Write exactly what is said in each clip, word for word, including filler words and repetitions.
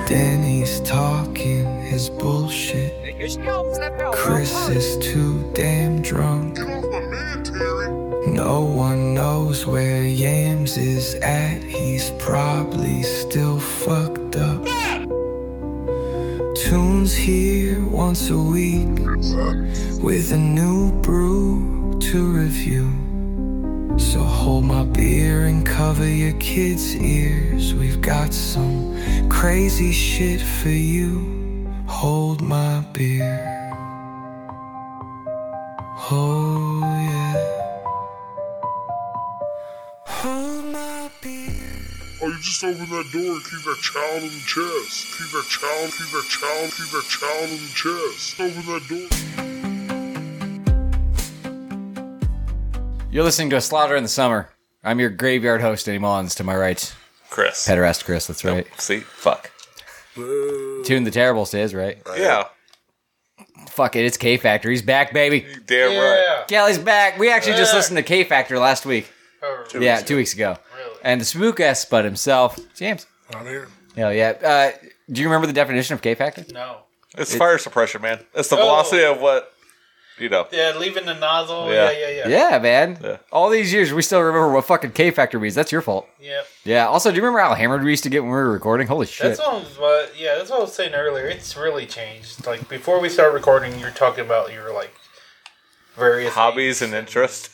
Danny's talking his bullshit. Chris is too damn drunk. No one knows where Yams is at. He's probably still fucked up. Tunes here once a week with a new brew to review. So hold my beer and cover your kids' ears. We've got some crazy shit for you. Hold my beer. Oh yeah. Hold my beer. Oh, you just open that door and keep that child in the chest. Keep that child, keep that child, keep that child in the chest. Open that door. You're listening to A Slaughter in the Summer. I'm your graveyard host, Eddie Mullins. To my right, Chris. Pederast Chris, that's right. Nope. See? Fuck. Tune the Terrible says, right? Yeah. Fuck it, it's K Factor. He's back, baby. Damn Yeah. right. Kelly's back. We actually just Back. listened to K Factor last week. Oh, Two yeah, weeks two ago. weeks ago. Really? And the spook ass spud himself, James. I'm here. Hell yeah. Uh, do you remember the definition of K Factor? No. It's fire suppression, man. It's the Oh. velocity of what, you know. Yeah, leaving the nozzle. Yeah. Yeah, yeah, yeah. Yeah, man. Yeah. All these years, we still remember what fucking K Factor means. That's your fault. Yep. Yeah. Also, do you remember how hammered we used to get when we were recording? Holy shit. That's what I was, uh, yeah, that's what I was saying earlier. It's really changed. Like, before we started recording, you were talking about your, like, various Hobbies and interests.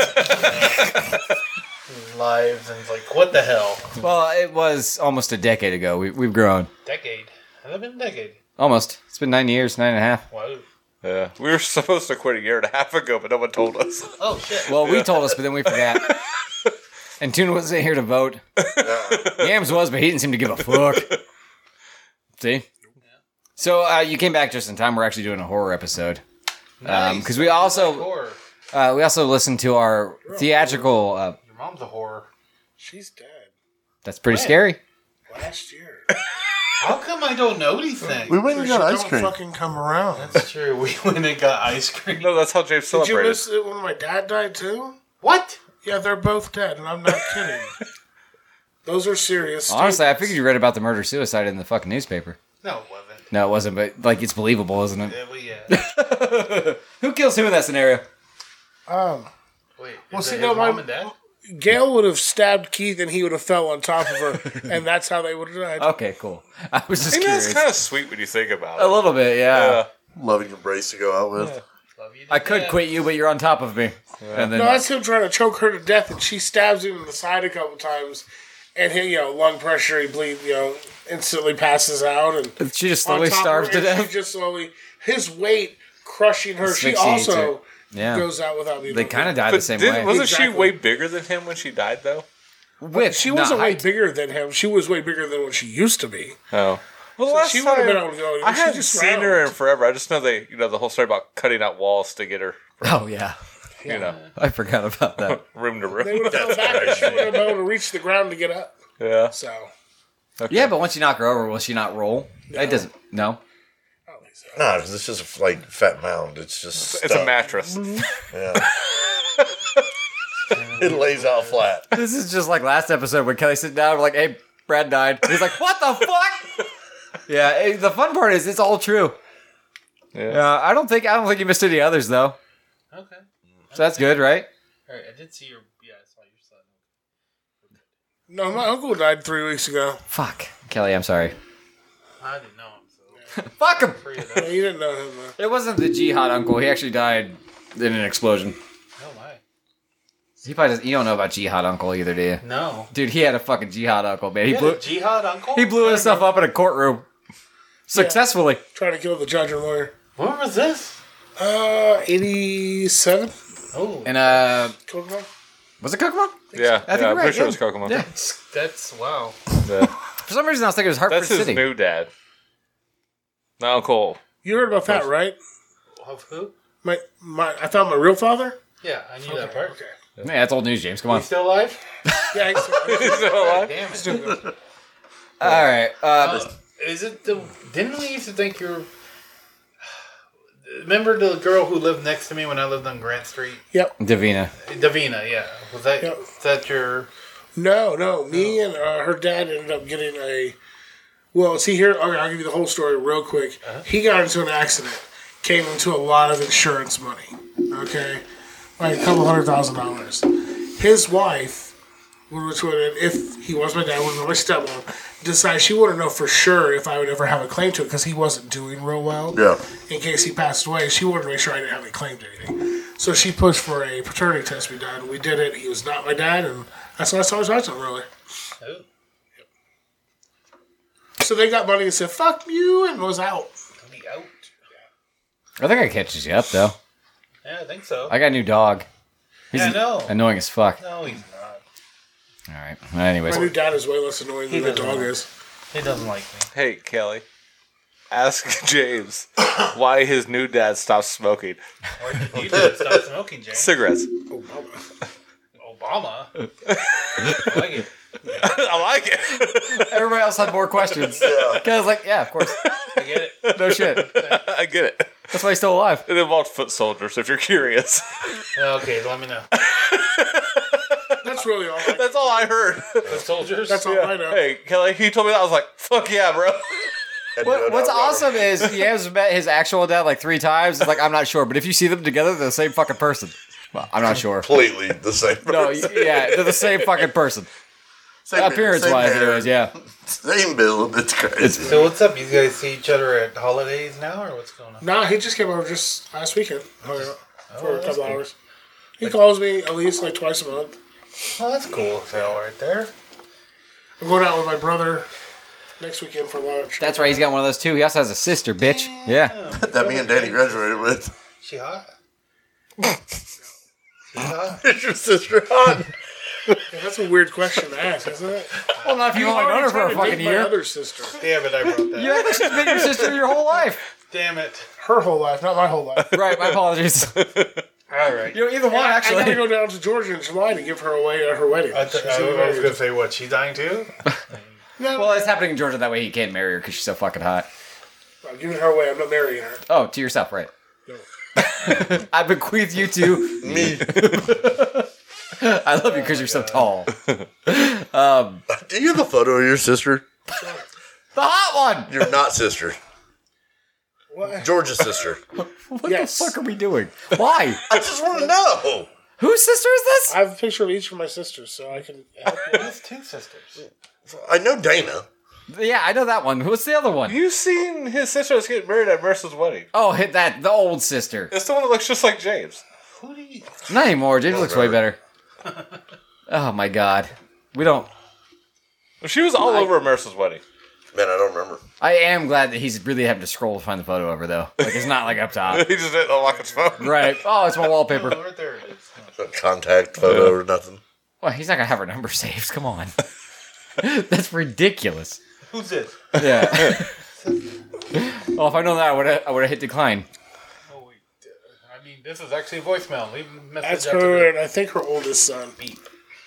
lives, and it's like, what the hell? Well, it was almost a decade ago. We, we've grown. Decade. Has it been a decade? Almost. It's been nine years, nine and a half. Wow. Yeah. We were supposed to quit a year and a half ago, but no one told us. Oh, shit. Well, we told us, but then we forgot. And Tuna wasn't here to vote. Yams was, but he didn't seem to give a fuck. See? So uh, you came back just in time. We're actually doing a horror episode. Nice. Because we also Horror. uh, we also listened to our theatrical... Uh, Your mom's a horror. She's dead. that's pretty When? scary. Last year. How come I don't know these things? We went and got ice don't cream. fucking come around. That's true. We went and got ice cream. No, that's how James Did you celebrated. miss it when my dad died too? What? Yeah, they're both dead, and I'm not kidding. Those are serious. Honestly, I statements. figured you read about the murder-suicide in the fucking newspaper. No, it wasn't. No, it wasn't, but like it's believable, isn't it? Yeah, well, yeah. Who kills who in that scenario? Um, Wait, Well, is see, it no, his my- mom and dad? Gail would have stabbed Keith, and he would have fell on top of her, and that's how they would have died. Okay, cool. I was I just think curious. that's kind of sweet when you think about A it. little bit, yeah. Yeah. Loving embrace to go out with. Love you to I could death. quit you, but you're on top of me. And then No, that's him trying to choke her to death, and she stabs him in the side a couple times, and he, you know, lung pressure, he bleed, you know, instantly passes out, and she just on slowly top of starves her, to and death. She just slowly, his weight crushing her. She Asphyxiates also her. Yeah. goes out without being. They kind of died But the same did, way. wasn't Exactly. she way bigger than him when she died, though? With She not wasn't way height. bigger than him. She was way bigger than what she used to be. Oh. Well, the So last she time, would have been able to go. I she hadn't just seen her round. in forever. I just know they, you know, the whole story about cutting out walls to get her, Oh, yeah. you know, I forgot about that. room to They room. would have fell back, and she would have been able to reach the ground to get up. Yeah. So Okay. Yeah, but once you knock her over, will she not roll? It doesn't. No. I don't think so. No, because it's just like fat mound. It's just It's a stuck. mattress. Yeah. It lays out flat. This is just like last episode when Kelly sit down, we're like, hey, Brad died. He's like, what the fuck? Yeah, eh, the fun part is it's all true. Yeah. Yeah, I don't think I don't think you missed any others though. Okay. So that's good, right? All right, I did see your. Yeah, I saw your son. No, my uncle died three weeks ago. Fuck, Kelly, I'm sorry. I didn't know him, so. Fuck him. Free of Yeah, that. you didn't know him. Though. It wasn't the jihad uncle. He actually died in an explosion. Oh, my. He probably doesn't, you don't know about jihad uncle either, do you? No. Dude, he had a fucking jihad uncle, man. He Yeah, blew jihad uncle? he blew himself up in a courtroom successfully. Trying to kill the judge and lawyer. When was this? Uh, eighty-seven. Oh. And uh, Kokomo? was it Kokomo? Yeah. I think yeah, you're I'm right, pretty sure yeah. it was Kokomo. Yeah. That's, wow. Yeah. For some reason, I was thinking it was Hartford That's his City. new dad. Not Uncle. You heard about that, right? Of who? My, my, I found my real father. Yeah, I knew that part. Okay. Man, that's old news, James. Come on. He's still alive? Yeah, he's Is still alive? Damn it. still good. All right. Uh, Uh, is it the. Didn't we used to think you're. Remember the girl who lived next to me when I lived on Grant Street? Yep. Davina. Davina, yeah. Was that, Yep. was that your. No, no. Me and uh, her dad ended up getting a Well, see here, okay, I'll give you the whole story real quick. He got into an accident, came into a lot of insurance money, okay? Like a couple hundred thousand dollars. His wife, which would, if he was my dad, would be my stepmom, decided she wanted to know for sure if I would ever have a claim to it because he wasn't doing real well. Yeah. In case he passed away, she wanted to make sure I didn't have any claim to anything. So she pushed for a paternity test to be done. We did it. He was not my dad, and that's the last time I talked to him, really. Oh. So they got money and said, fuck you, and was out. Be out. I think I catches you up though. Yeah, I think so. I got a new dog. He's yeah, I know. annoying as fuck. No, he's not. All right. Well, anyways, My new dad is way less annoying He than the doesn't dog like- is. He doesn't like me. Hey, Kelly. Ask James why his new dad stopped smoking Why did you did stop smoking, James? cigarettes. Obama. I like it. I like it. everybody else had more questions. Yeah. I was like, yeah, of course. I get it. No shit. I get it. That's why he's still alive. It involved foot soldiers, if you're curious. Okay, let me know. That's really all I That's all I heard. The soldiers? That's all I know. Hey, Kelly, he told me that. I was like, fuck yeah, bro. What, what's awesome is he has met his actual dad like three times. It's like, I'm not sure. But if you see them together, they're the same fucking person. Well, I'm not sure. Completely the same No, person. yeah, they're the same fucking person. Same, Appearance same wise, hair, anyways, yeah. Same build. It's crazy. So what's up? You guys see each other at holidays now, or what's going on? Nah, he just came over just last weekend hung out for a that's couple cool. hours. He calls me at least like twice a month. Oh, that's cool. Phil, right there. I'm going out with my brother next weekend for lunch. That's right. He's got one of those too. He also has a sister, bitch. Yeah. that me and Danny graduated with. She hot? She hot? Is your sister hot? Yeah, that's a weird question to ask, isn't it? Well, not if you've only known her for a fucking My year. other sister. Damn it, I wrote that. You act like she's been your sister your whole life. Damn it. Her whole life, not my whole life. Right. My apologies. All right. You know, either one I actually. gotta go down to Georgia in July to give her away at her wedding. I, th- She's I, getting was married. going to say, what, she's dying too? No, Well, it's happening in Georgia. That way he can't marry her because she's so fucking hot. I'm giving her away. I'm not marrying her. Oh, to yourself, right? No. I bequeath you to Me. I love you because you're so tall. Do you have a photo of your sister? The hot one. You're not sister. What? George's sister. What Yes. the fuck are we doing? Why? I just want to know. Whose sister is this? I have a picture of each of my sisters, so I can help you. There's two sisters. I know Dana. Yeah, I know that one. What's the other one? You seen his sister that's getting married at Mercer's wedding. Oh, hit that. The old sister. It's the one that looks just like James. Who do you... Not anymore. James looks way better. Oh my god. We don't. She was all over Mercer's wedding. Man, I don't remember. I am glad that he's really having to scroll to find the photo of her, though. Like, it's not like up top. He just didn't unlock his phone. Right. Oh, it's my wallpaper. Oh, right there it is. A contact photo or nothing. Well, he's not going to have her number saved. Come on. That's ridiculous. Who's this? Yeah. Well, if I know that, I would have I would have hit decline. Oh, wait. I mean, this is actually a voicemail. Leave a message That's after her, the and I think her oldest son. beep.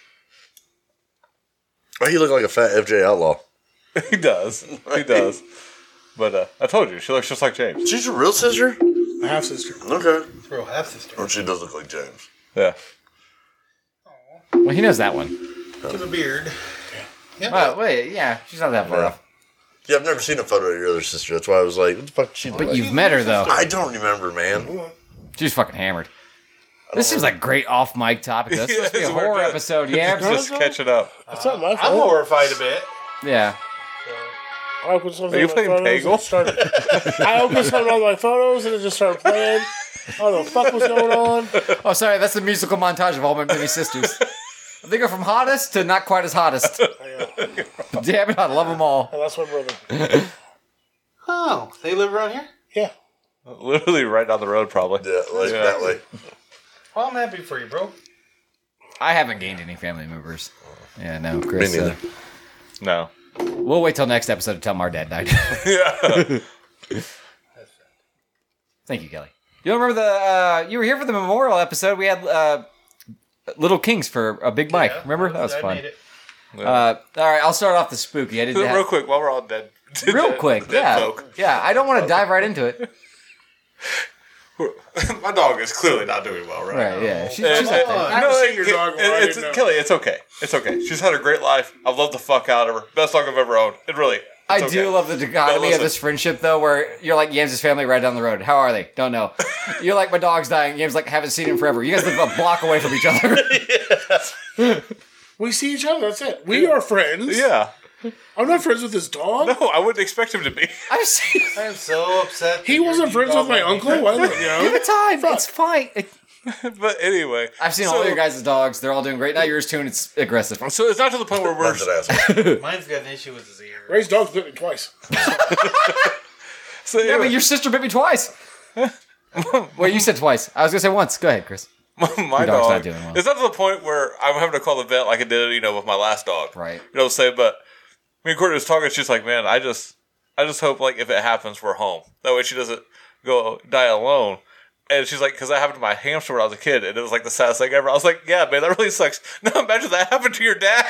Oh, you look like a fat F J Outlaw. He does. He does. But uh, I told you, she looks just like James. She's your real sister? My half sister. Okay. It's real half-sister. Or she does look like James. Yeah. Well, he knows that one. To the beard. Yeah. Well, wait, yeah, she's not that far Yeah. off. Yeah, I've never seen a photo of your other sister. That's why I was like, what the fuck did she look But like? you've met her, though. I don't remember, man. She's fucking hammered. This seems like a great off-mic topic. That's supposed to be a Yeah, we're horror just- episode. Yeah, Just catching up. It's not my I'm fault. horrified a bit. yeah. I opened something Are you on my playing photos Peggle? and started- I opened something on my photos and it just started playing. I don't know what the fuck was going on. Oh, sorry, that's the musical montage of all my mini sisters. They go from hottest to not quite as hottest. Yeah, Damn it, I love them all. and that's my brother. Oh, they live around here? Yeah. Literally right down the road, probably. Yeah, like Yeah. that way. Well, I'm happy for you, bro. I haven't gained any family members. Yeah, no, Me Chris. neither. Uh, No. we'll wait till next episode to tell them our dad died. Yeah. Thank you, Kelly. You don't remember the? Uh, you were here for the memorial episode. We had uh, Little Kings for a big mic. Yeah, Remember? That was I fun. made it. Uh, all right, I'll start off the spooky. I didn't. Real have- quick, while we're all dead. real dead- quick, dead yeah, folk. yeah. I don't want to dive right into it. My dog is clearly not doing well, right? Right? Yeah. She's, And- she's up there. I haven't seen your dog before, I it's, didn't know. Kelly, it's okay. It's okay. She's had a great life. I've loved the fuck out of her. Best dog I've ever owned. It really. I It's do okay. love the dichotomy No, of listen. this friendship, though, where you're like, Yams' family right down the road. How are they? Don't know. You're like, my dog's dying. Yams like, haven't seen him forever. You guys live a block away from each other. We see each other. That's it. We are friends. Yeah. I'm not friends with his dog. No, I wouldn't expect him to be. I've seen I am so upset. He wasn't friends with my uncle. What? You Give know? it time. It's fine. It- But anyway. I've seen so, all your guys' dogs. They're all doing great. Not yours too, and it's aggressive. So it's not to the point where we're. Mine's an asshole. Mine's got an issue with his ear. Ray's dog's bit me twice. So Yeah, anyway, but your sister bit me twice. Wait, you said twice. I was gonna say once. Go ahead, Chris. my dog's dog. not doing well. It's not to the point where I'm having to call the vet like I did, you know, with my last dog. Right. You know what I'm saying? But me and Courtney was talking. She's like, "Man, I just, I just hope like if it happens, we're home. That way she doesn't go die alone." And she's like, because that happened to my hamster when I was a kid, and it was like the saddest thing ever. I was like, yeah, man, that really sucks. Now imagine that happened to your dad.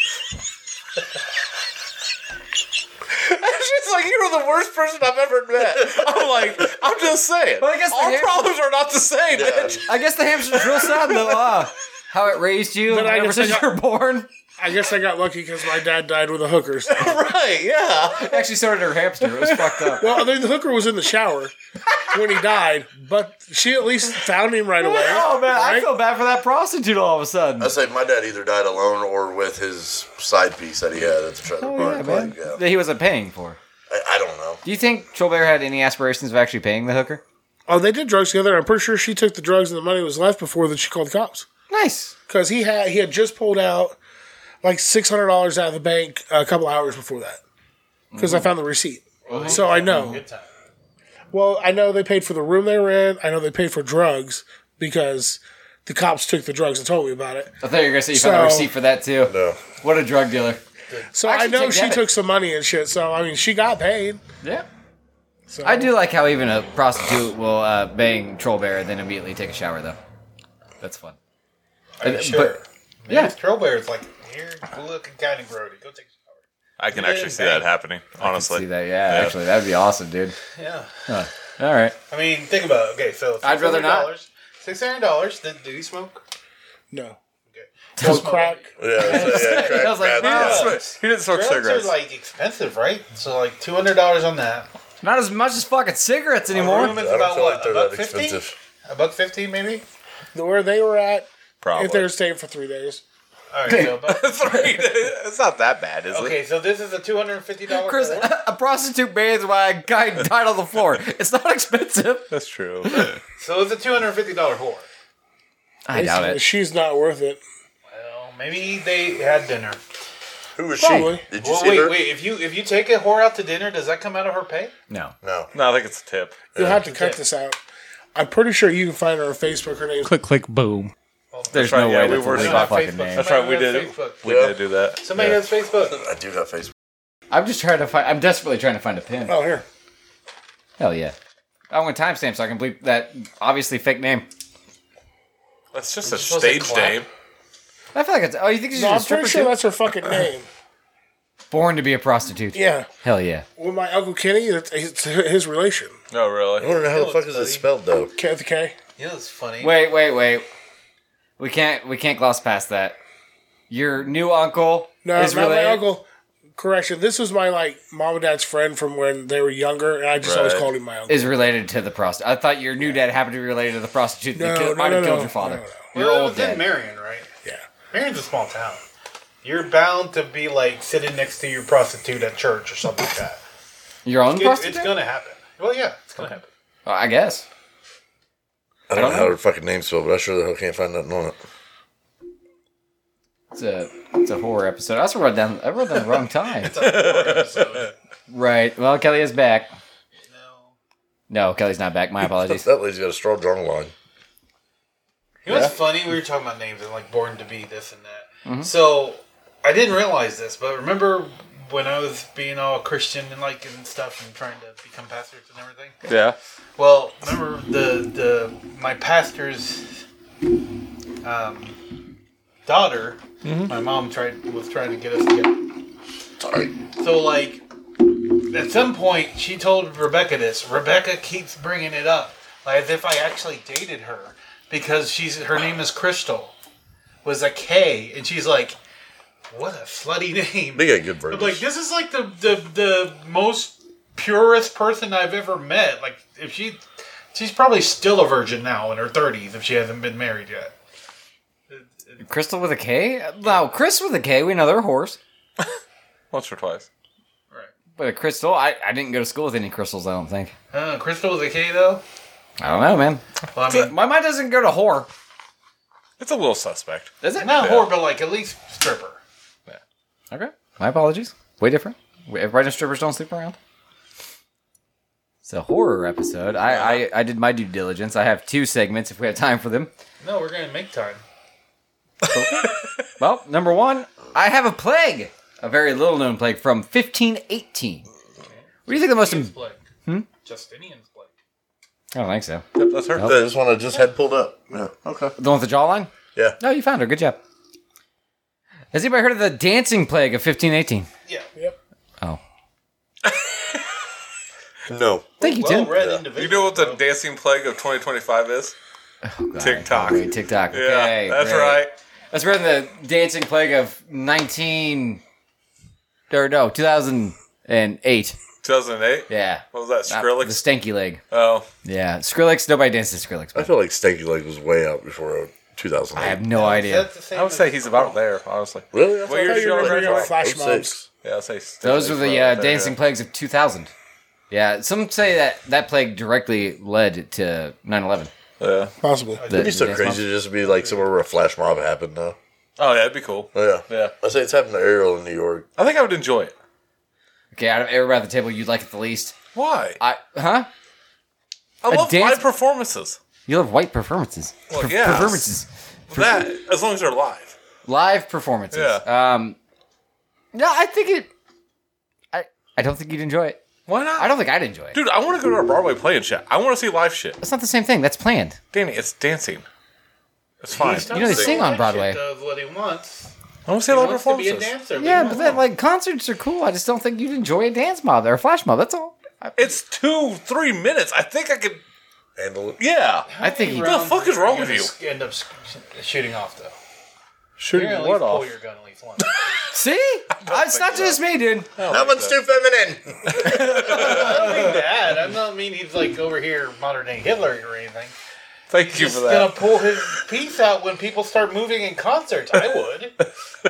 And she's like, you're the worst person I've ever met. I'm like, I'm just saying. Well, I guess the our hamster- problems are not the same, Yeah. bitch. I guess the hamster's real sad though. Uh, how it raised you But I ever guess I since got- you were born. I guess I got lucky because my dad died with a hooker. So. Right, yeah. Actually started her hamster. It was fucked up. Well, I mean, the hooker was in the shower when he died, but she at least found him right away. Oh man, I right? feel bad for that prostitute all of a sudden. I say my dad either died alone or with his side piece that he had at the trailer Oh, park. yeah, man. Like, yeah. That he wasn't paying for. I, I don't know. Do you think Trollbear had any aspirations of actually paying the hooker? Oh, they did drugs together. I'm pretty sure she took the drugs and the money was left before that she called the cops. Nice. Because he had he had just pulled out like six hundred dollars out of the bank a couple hours before that. Because I found the receipt. So I know. Good time. Well, I know they paid for the room they were in. I know they paid for drugs because the cops took the drugs and told me about it. I thought you were gonna say you found a So- receipt for that too. No. What a drug dealer. So I I should know take she that. took some money and shit. So, I mean, she got paid. Yeah. So. I do like how even a prostitute will uh, bang Trollbear and then immediately take a shower though. That's fun. Are you Uh, sure? but- yeah. yeah. Troll Bear is like weird looking kind of grody. Go take a shower. I can Yeah, actually see bang. that happening, honestly. See that? Yeah, Yeah. actually, that'd be awesome, dude. Yeah. Huh. All right. I mean, think about it. Okay, so I'd rather not. Six hundred dollars. Did, did he smoke? No. Okay. So crack. Yeah, it's- yeah, crack I was like, bad, wow. yeah. He didn't smoke Drugs cigarettes. are like expensive, right? So like two hundred dollars on that. Not as much as fucking cigarettes A anymore. room is I don't about feel what? like a they're buck that fifty? expensive. A buck fifty, maybe. Where they were at, Probably. if they were staying for three days. All right. So about, Three days. It's not that bad, is it? okay, so this is a two hundred and fifty dollar. Chris, a prostitute bathes while a guy died on the floor. It's not expensive. That's true. So it's a two hundred and fifty dollar whore. I doubt it. She's not worth it. Well, maybe they had dinner. Who was Probably. she? Did you Well, see wait, her? wait. If you if you take a whore out to dinner, does that come out of her pay? No. No. No, I think it's a tip. You'll have to cut Okay. this out. I'm pretty sure you can find her on Facebook. Her name. Click, click, boom. There's right, no yeah, way we that's a were legal not fucking Facebook. name. That's right, we Somebody did has it. Facebook. We Yeah. did do that. Somebody Yeah. has Facebook. I do have Facebook. I'm just trying to find. I'm desperately trying to find a pin. Oh, here. Hell yeah. I want timestamp so I can bleep that obviously fake name. That's just a supposed to stage clap? name. I feel like it's. Oh, you think she's No, a I'm stripper pretty sure too? that's her fucking name. Born to be a prostitute. Yeah. Hell yeah. Well, my Uncle Kenny, it's it's his relation. Oh, I really? wonder how the It fuck looks is it bloody. spelled though. K with the K. You know, it's funny. Wait, wait, wait. We can't. We can't gloss past that. Your new uncle No, is not related. my uncle. Correction. This was my like mom and dad's friend from when they were younger, and I just always Right. called him my uncle. Is related to the prostitute. I thought your new dad happened to be related to the prostitute that No, killed, no, might have no, killed no. your father. No, no. Your Well, it old was in dad. Marion, right? Yeah. Marion's a small town. You're bound to be like sitting next to your prostitute at church or something like that. Your own It- prostitute? it's gonna happen. Well, yeah, it's gonna happen. Oh, I guess. I don't know how her fucking name's spelled, but I sure the hell can't find nothing on it. It's a it's a horror episode. I also wrote down. I wrote down the wrong time. It's a horror episode. Right. Well, Kelly is back. No. No, Kelly's not back. My apologies. That lady's got a straw drawn line. You know what's funny? We were talking about names and like born to be this and that. So I didn't realize this, but remember when I was being all Christian and like and stuff and trying to become pastors and everything? Yeah. Well, remember the the my pastor's um, daughter. My mom tried was trying to get us together. Sorry. So like at some point she told Rebecca this. Rebecca keeps bringing it up, like as if I actually dated her because she's her name is Crystal, was a K, and she's like, what a slutty name. They got good versions. I'm like, this is like the, the the most purest person I've ever met. Like, if she, she's probably still a virgin now in her thirties if she hasn't been married yet. Crystal with a K? No, Chris with a K. We know they're whores. Once or twice. Right. But a Crystal, I, I didn't go to school with any crystals, I don't think. Uh, Crystal with a K, though? I don't know, man. Well, I mean, My mind doesn't go to whore. It's a little suspect. Does it? not Yeah. whore, but like at least stripper. Okay. My apologies. Way different. Everybody knows strippers don't sleep around. It's a horror episode. I, I, I did my due diligence. I have two segments if we have time for them. No, we're going to make time. Well, number one, I have a plague. A very little known plague from fifteen eighteen. What do you think the most... Justinian's Im- plague. Hmm? Justinian's plague. I don't think so. Yep, that's her. This one I just had pulled up. Yeah. Okay. The one with the jawline? Yeah. No, you found her. Good job. Has anybody heard of the dancing plague of fifteen eighteen? Yeah. Yep. Oh. No. Thank you, Well Tim. read Yeah. individual. You know what the bro. dancing plague of twenty twenty-five is? God, TikTok. Wait, TikTok. Yeah, Okay, that's great. right. That's right in the dancing plague of nineteen... Or no, two thousand eight. two thousand eight? Yeah. What was that, Not- Skrillex? The stanky leg. Oh. Yeah. Skrillex, nobody dances to Skrillex. I But feel like Stanky Leg was way out before two thousand eight. I have no Is idea. that the same I would as- say he's about there, honestly. Really? I What year I thought did you you were all bringing up graduate? flash oh mobs. six. Yeah, I'll say Those were the uh, right there, dancing yeah. plagues of two thousand. Yeah, some say that that plague directly led to nine eleven. Yeah. Possible. The- It'd be so the dance crazy mob. to just be like somewhere where a flash mob happened now. Oh, yeah, it'd be cool. Oh, yeah. Yeah. I say it's happened to Ariel in New York. I think I would enjoy it. Okay, out of everybody at the table, you'd like it the least. Why? I huh? I A love dance- live performances. You love white performances. Well, Per- yes. Performances. That, as long as they're live. Live performances. Yeah. Um. No, I think it. I I don't think you'd enjoy it. Why not? I don't think I'd enjoy it. Dude, I want to go to a Broadway play and shit. I want to see live shit. That's not the same thing. That's planned. Danny, it's dancing. It's fine. He's You know they not sing on saying that Broadway. shit does what he wants. I want to see He live wants to be a performances. dancer. Yeah, leave but him then alone. like concerts are cool. I just don't think you'd enjoy a dance mob or a flash mob. That's all. I, It's two, three minutes. I think I could. Handle it. Yeah. I think How you. many the rounds fuck is are wrong you with gonna you? s- End up s- shooting off though. Shooting You're gonna at what least pull off? your gun at least once. See, it's not think so. just me, dude. That one's too feminine. I don't mean that. I don't mean he's like over here modern day Hitler or anything. Thank you He's for gonna that. pull his piece out when people start moving in concerts. I would.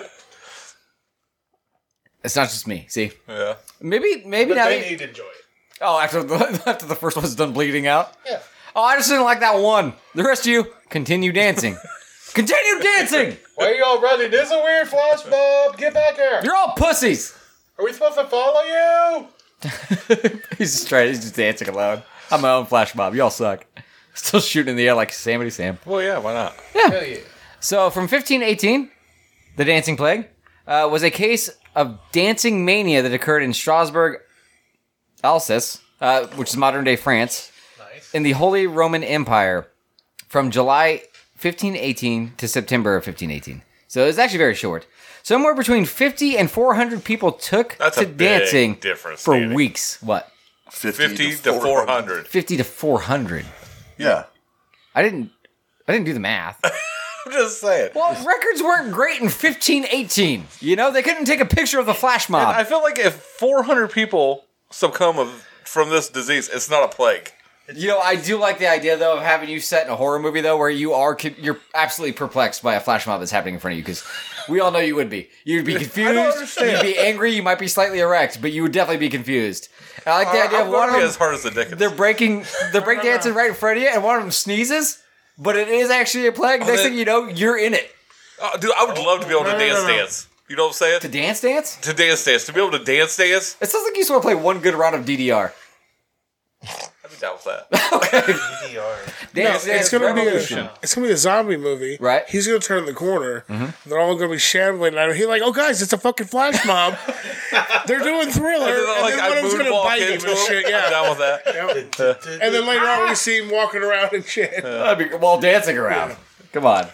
It's not just me. See, Yeah. maybe maybe But now. they need to enjoy it. Oh, after the after the first one's done bleeding out. Yeah. Oh, I just didn't like that one. The rest of you continue dancing. Continue dancing. Why are y'all running? This is a weird flash mob. Get back here. You're all pussies. Are we supposed to follow you? He's just trying. He's just dancing alone. I'm my own flash mob. Y'all suck. Still shooting in the air like Samity Sam. Well, yeah, why not? Hell yeah. So from fifteen eighteen, the dancing plague uh, was a case of dancing mania that occurred in Strasbourg, Alsace, uh, which is modern day France, Nice. in the Holy Roman Empire, from July fifteen eighteen to September of fifteen eighteen. So it's actually very short. Somewhere between fifty and four hundred people took That's to a big dancing difference, for Danny. weeks. What? fifty to four hundred. fifty to four hundred. Yeah. I didn't. I didn't do the math. I'm just saying. Well, records weren't great in fifteen eighteen. You know, they couldn't take a picture of the flash mob. I feel like if four hundred people succumb of, from this disease, it's not a plague. You know, I do like the idea though of having you set in a horror movie though, where you are con- you're absolutely perplexed by a flash mob that's happening in front of you, because we all know you would be. You'd be confused. understand. You'd be angry. You might be slightly erect, but you would definitely be confused. And I like the idea I'm of one going of to be them. as hard as the Dickens. They're breaking. They're breakdancing right in front of you, and one of them sneezes. But it is actually a plague. Next they- thing you know, you're in it. Oh, dude, I would love to be able to no, no, dance no, no. dance. You know what I'm saying? To dance, dance. To dance dance. To be able to dance dance. It sounds like you just want to play one good round of D D R. I'd be down with that. E D R. Dance, No, dance, it's gonna revolution. be a, it's gonna be a zombie movie. Right. He's gonna turn the corner. They're all gonna be shambling at him. He's like, "Oh, guys, it's a fucking flash mob. They're doing Thriller." And And then, like, then I one of them's gonna moonwalk bite him into and him. shit. I'm Yeah. down with that. Yep. And then later on, we see him walking around and shit. That'd be while dancing around. Come on.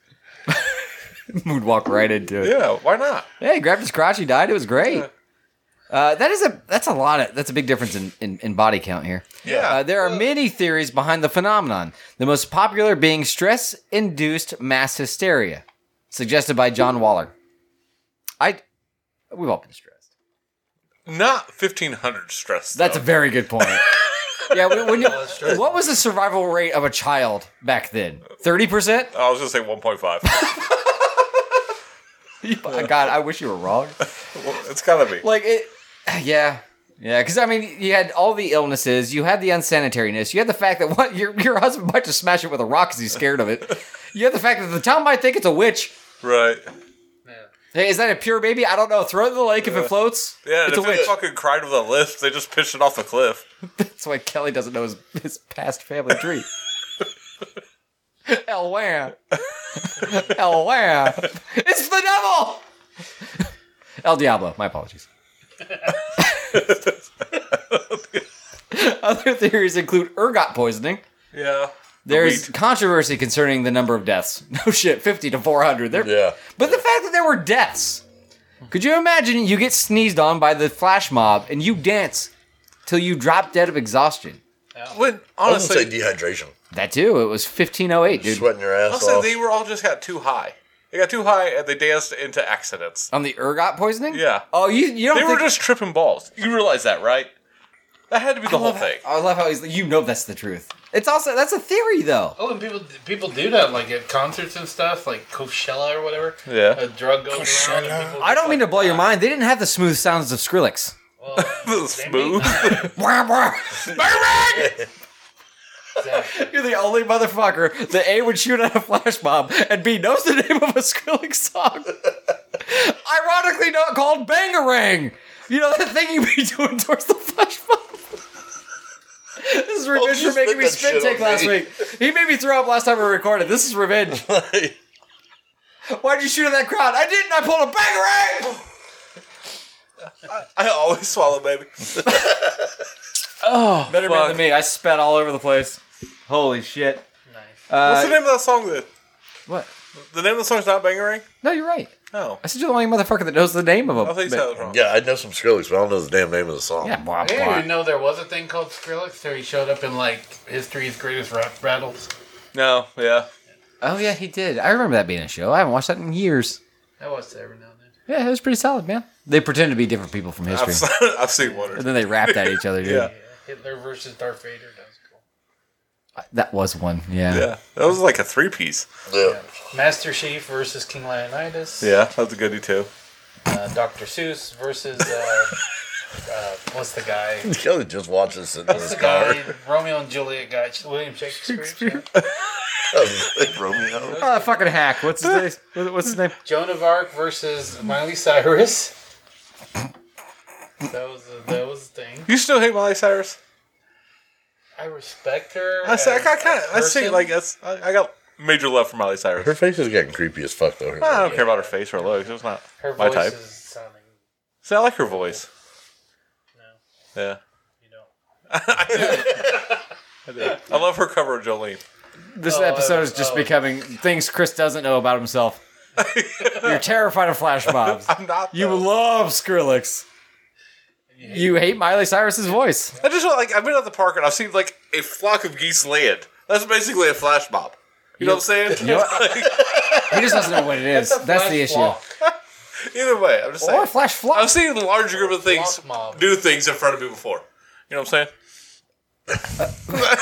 Moonwalk right into it. Yeah, why not? Hey, he grabbed his crotch, he died. It was great. Uh, that is a that's a lot of that's a big difference in, in, in body count here. Yeah. Uh, there are many theories behind the phenomenon. The most popular being stress-induced mass hysteria, suggested by John Waller. I we've all been stressed. Not fifteen hundred stress. That's a though. very good point. Yeah, when, when you, that's true. what was the survival rate of a child back then? thirty percent? I was gonna say one point five. God, I wish you were wrong. Well, it's gotta be. Like, it, yeah. Yeah, because, I mean, you had all the illnesses, you had the unsanitariness, you had the fact that what your your husband might just smash it with a rock because he's scared of it. You had the fact that the town might think it's a witch. Right. Hey, is that a pure baby? I don't know. Throw it in the lake if it floats. Yeah, and it's a if witch. it fucking cried with a lisp, they just pitched it off the cliff. That's why Kelly doesn't know his, his past family tree. El Wham. El Wham. It's the devil! El Diablo. My apologies. Other theories include ergot poisoning. Yeah. There's Wheat. controversy concerning the number of deaths. No shit, fifty to four hundred. They're, Yeah. But the fact that there were deaths. Could you imagine you get sneezed on by the flash mob and you dance till you drop dead of exhaustion? When, I was gonna say honestly, dehydration. That too. It was fifteen oh eight, dude. Sweating your ass honestly, off. they were all just got too high. They got too high and they danced into accidents. On the ergot poisoning? Yeah. Oh, you you don't They were think... just tripping balls. You realize that, right? That had to be the whole thing. I love how he's... You know that's the truth. It's also... That's a theory, though. Oh, and people people do that like at concerts and stuff, like Coachella or whatever. Yeah. A drug goes around. Coachella. And people I don't just, mean to like, blow your laugh. mind. They didn't have the smooth sounds of Skrillex. Well, they may Smooth. not. Wah, wah. Exactly. You're the only motherfucker that A would shoot at a flash mob and B knows the name of a Skrillex song. Ironically not called Bangarang. You know that thing you be doing towards the flash mob? This is revenge you for making spit me that spit shit take on last me. week. He made me throw up last time we recorded. This is revenge. Why'd you shoot at that crowd? I didn't. I pulled a Bangarang! I always swallow, baby. Oh, better man fuck. than me. I spat all over the place. Holy shit. Nice. Uh, What's the name of that song then? What? The name of the song's not Bangarang? No, you're right. No. I said you're the only motherfucker that knows the name of them. I think you said that was wrong. Yeah, I know some Skrillex, but I don't know the damn name of the song. Yeah, blah, I didn't blah. even know there was a thing called Skrillex till he showed up in like history's greatest rap battles. No, yeah. Oh, yeah, he did. I remember that being a show. I haven't watched that in years. I watched it every now and then. Yeah, it was pretty solid, man. They pretend to be different people from I've, history. se- I've seen one or And two. then they rapped at each other, dude. Yeah. Yeah, Hitler versus Darth Vader. That was cool. That was one, yeah. Yeah. That was like a three piece. Yeah. Master Chief versus King Leonidas. Yeah, that's a goodie too. Uh, Doctor Seuss versus uh, uh, what's the guy? Kelly just watched this in What's his the car. guy? Romeo and Juliet guy. William Shakespeare. Romeo. Oh, that fucking hack. What's his name? What's his name? Joan of Arc versus Miley Cyrus. That was a, that was the thing. You still hate Miley Cyrus? I respect her. I say I as got kind a of. I say person. like that's. I, I got major love for Miley Cyrus. Her face is getting creepy as fuck, though. I don't care about her face or looks. It's not her my voice type. is sounding. See, I like her voice. No, Yeah. you don't. I do. I love her cover of Jolene. This Oh, episode I- is just oh. becoming things Chris doesn't know about himself. You're terrified of flash mobs. I'm not. You though. love Skrillex. You hate Miley Cyrus's voice. I just feel like I've been at the park and I've seen like a flock of geese land. That's basically a flash mob. You know what I'm saying? You know what? He just doesn't know what it is. That's the issue. Flock. Either way, I'm just Or saying. flash flop. I've seen a large group of things Flock mob. do things in front of me before. You know what I'm saying?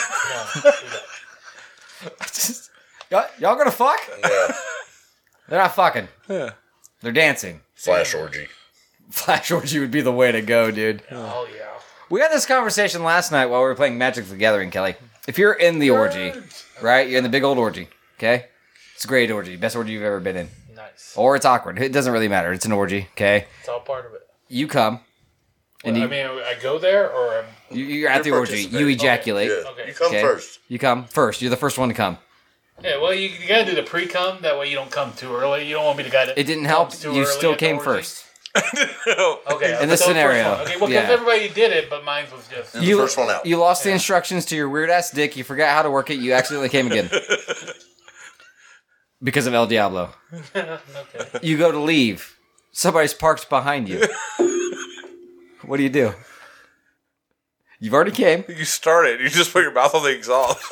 Just- y'all, y'all gonna fuck? Yeah. They're not fucking. Yeah. They're dancing. Flash orgy. Flash orgy would be the way to go, dude. Oh yeah. We had this conversation last night while we were playing Magic the Gathering, Kelly. If you're in the orgy, right? You're in the big old orgy, okay? It's a great orgy. Best orgy you've ever been in. Nice. Or it's awkward. It doesn't really matter. It's an orgy, okay? It's all part of it. You come. And I you, mean, I go there or I'm, you, you're at the You're orgy. You participating. ejaculate. Yeah. Okay. You come Okay. first. You come first. You're the first one to come. yeah. Well, you, you gotta do the pre-cum. That way you don't come too early. You don't want me to guy that It didn't help. comes too You early still at the came orgy. first. Okay. In this so the first scenario, one. Okay. Well, because yeah. everybody did it, but mine was just. You're the first one out. You lost the instructions to your weird ass dick. You forgot how to work it. You accidentally came again. Because of El Diablo. Okay. You go to leave. Somebody's parked behind you. What do you do? You've already came. You started. You just put your mouth on the exhaust.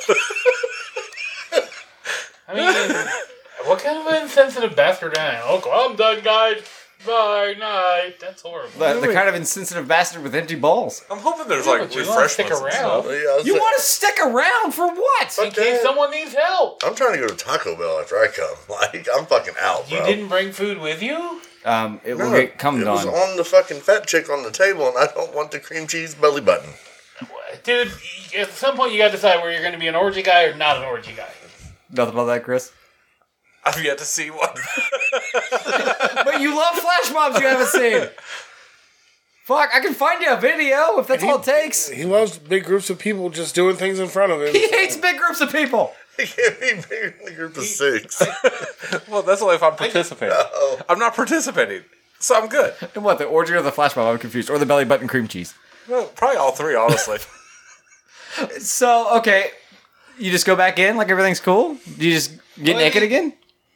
I mean, what kind of an insensitive bastard am I? Oh, I'm done, guys. Bye, night. That's horrible. The, the kind of insensitive bastard with empty balls. I'm hoping there's Yeah, like but you wanna refreshments stick and around. stuff. Yeah, I was You saying- want to stick around for what? In case someone needs help. I'm trying to go to Taco Bell after I come. Like, I'm fucking out, You bro. didn't bring food with you? Um, it will No, get cummed it was on. on the fucking fat chick on the table, and I don't want the cream cheese belly button. Dude, at some point you gotta decide where you're gonna be an orgy guy or not an orgy guy. Nothing about that, Chris. I've yet to see one. But you love flash mobs you haven't seen. Fuck, I can find you a video if that's all it takes. He loves big groups of people just doing things in front of him. He hates big groups of people. It can't be bigger than a group of six. Well, that's only if I'm participating. No. I'm not participating, so I'm good. And what, the orgy or the flash mob? I'm confused. Or the belly button cream cheese. Well, probably all three, honestly. So, okay, you just go back in like everything's cool? Do you just get Well, naked you- again?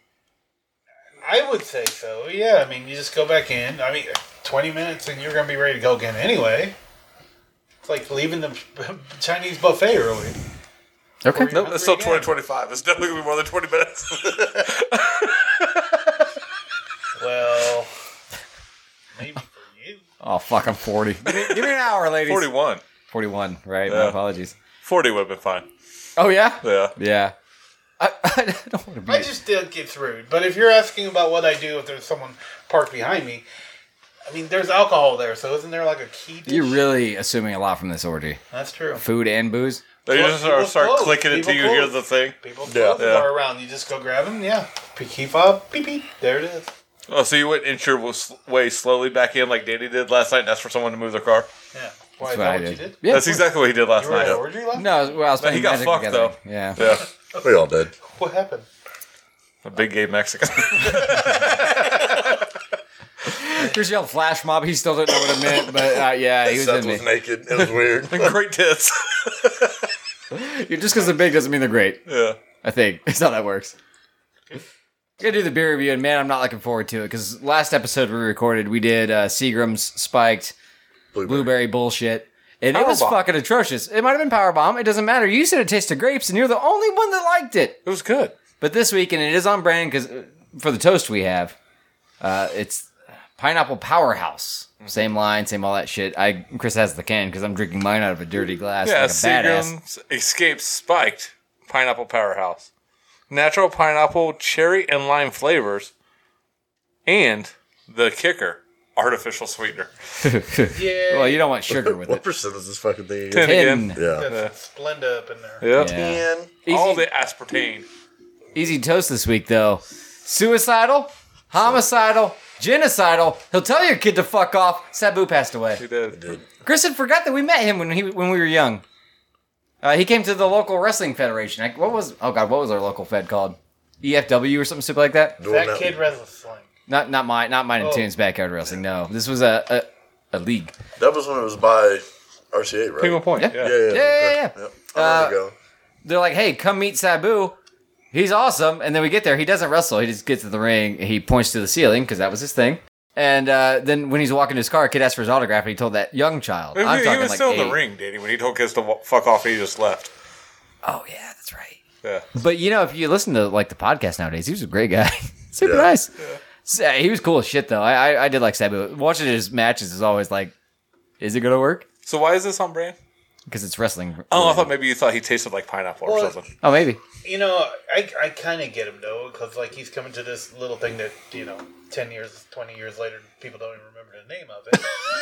I would say so, yeah. I mean, you just go back in. I mean, twenty minutes and you're going to be ready to go again anyway. It's like leaving the Chinese buffet early. Okay. Nope, it's still twenty twenty-five. It's definitely going to be more than twenty minutes. Well, maybe for you. Oh, fuck, I'm forty. Give me, give me an hour, ladies. forty-one. forty-one, right? My Yeah. apologies. forty would have been fine. Oh, yeah? Yeah. Yeah. I, I don't want to be... I just think it's rude. But if you're asking about what I do if there's someone parked behind me, I mean, there's alcohol there, so isn't there like a key dish? You're really assuming a lot from this orgy. That's true. Food and booze? They Well, just start, people start close. clicking it People until you hear close. the thing. People Yeah. yeah. Yeah. are around. You just go grab them, yeah. Keep up, beep, beep. There it is. Oh, so you went inch your way slowly back in like Danny did last night and asked for someone to move their car? Yeah. Why, is That's what that I what you did. did? Yeah, That's of course. exactly what he did last You were at night. an orgy last No, well, I was playing he got Magic fucked, together. though. Yeah. Yeah. We all did. What happened? A big gay Mexican. Chris yelled flash mob. He still didn't know what it meant, but uh, yeah, he was Seth in was me. naked. It was weird. Great tits. Just because they're big doesn't mean they're great. Yeah. I think that's how that works. Gonna do the beer review, and man, I'm not looking forward to it because last episode we recorded, we did uh, Seagram's spiked Blueberry. blueberry bullshit, and it was Powerbomb. fucking atrocious. It might have been Powerbomb. It doesn't matter. You said it tasted grapes, and you're the only one that liked it. It was good. But this week, and it is on brand because for the toast we have, uh, it's Pineapple Powerhouse. Same line, same all that shit. I Chris has the can because I'm drinking mine out of a dirty glass Yeah, like a badass. Seagram's Escape Spiked Pineapple Powerhouse. Natural pineapple, cherry, and lime flavors. And the kicker, artificial sweetener. Yeah. Well, you don't want sugar with What it. percent is this fucking thing Ten again? again. Yeah. Got some Splenda up in there. Yeah. Yeah. Ten. Easy, All the aspartame. easy toast this week, though. Suicidal, homicidal, genocidal. He'll tell your kid to fuck off. Sabu passed away. He did. Chris had forgot that we met him when he when we were young. Uh, he came to the local wrestling federation. Like, what was? Oh God, what was our local fed called? E F W or something stupid like that. Doing That that- kid wrestling. Not not my not mine and Oh. Tune's backyard wrestling. No, this was a a, a league. That was when it was by R C A, right? Penguin Point. Yeah. Yeah. Yeah, yeah, Yeah, yeah, okay. yeah. Yep. I Uh, remember going. They're like, hey, come meet Sabu. He's awesome. And then we get there. He doesn't wrestle. He just gets to the ring. He points to the ceiling because that was his thing. And uh, then when he's walking to his car, a kid asked for his autograph, and he told that young child. He, I'm he talking was like still in eight. the ring, Danny, when he told kids to wa- fuck off and he just left. Oh yeah, that's right. Yeah. But you know, if you listen to like the podcast nowadays, he was a great guy. Super Yeah. nice. So, he was cool as shit though. I, I I did like Sabu. Watching his matches is always like, is it gonna work? So why is this on brand? Because it's wrestling. Oh, I thought maybe you thought he tasted like pineapple or Well, something. Oh, maybe. You know, I, I kind of get him though, because like he's coming to this little thing that you know, ten years, twenty years later, people don't even remember the name of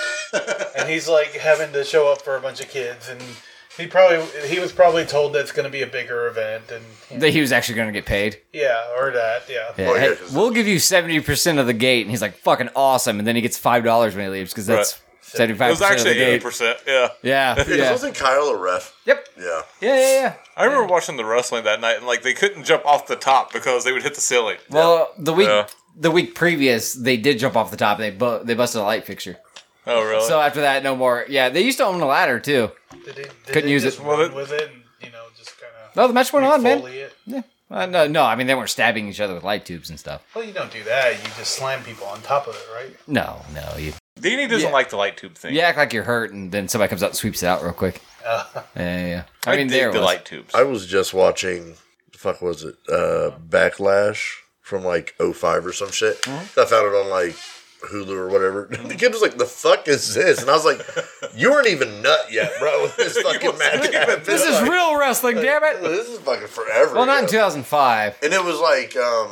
it, and he's like having to show up for a bunch of kids, and he probably he was probably told that it's going to be a bigger event, and you know, That he was actually gonna get paid. yeah, or that, yeah. Yeah, Well, yeah, hey, 'cause- we'll give you seventy percent of the gate, and he's like, "Fucking awesome!" And then he gets five dollars when he leaves because that's Right. seventy It five was percent of the actually eighty gate. percent. Yeah. Yeah, Yeah, 'cause yeah, wasn't Kyle a ref? yep, Yeah. yeah, yeah, yeah. I remember watching the wrestling that night, and like they couldn't jump off the top because they would hit the ceiling. Well, the week Yeah. the week previous, they did jump off the top. They bu- they busted a light fixture. Oh, really? So after that, no more. Yeah, they used to own a ladder too. Did they, did Couldn't they use just it. run Well, it- with it, and you know, just kind of No, the match went on, man. it. Yeah. Uh, no, no. I mean, they weren't stabbing each other with light tubes and stuff. Well, you don't do that. You just slam people on top of it, right? No, no. You Danny doesn't Yeah. like the light tube thing. you act like you're hurt, and then somebody comes out and sweeps it out real quick. Uh, Yeah, yeah. yeah. I, I mean, dig there it the was. light tubes. I was just watching, the fuck was it? Uh, Backlash from like oh five or some shit. Mm-hmm. I found it on like Hulu or whatever. The kid was like, "The fuck is this?" And I was like, "You weren't even nut yet, bro. When this fucking match happened. This is Like, real wrestling, damn it. This is fucking forever." Well, not in ago. two thousand five. And it was like um,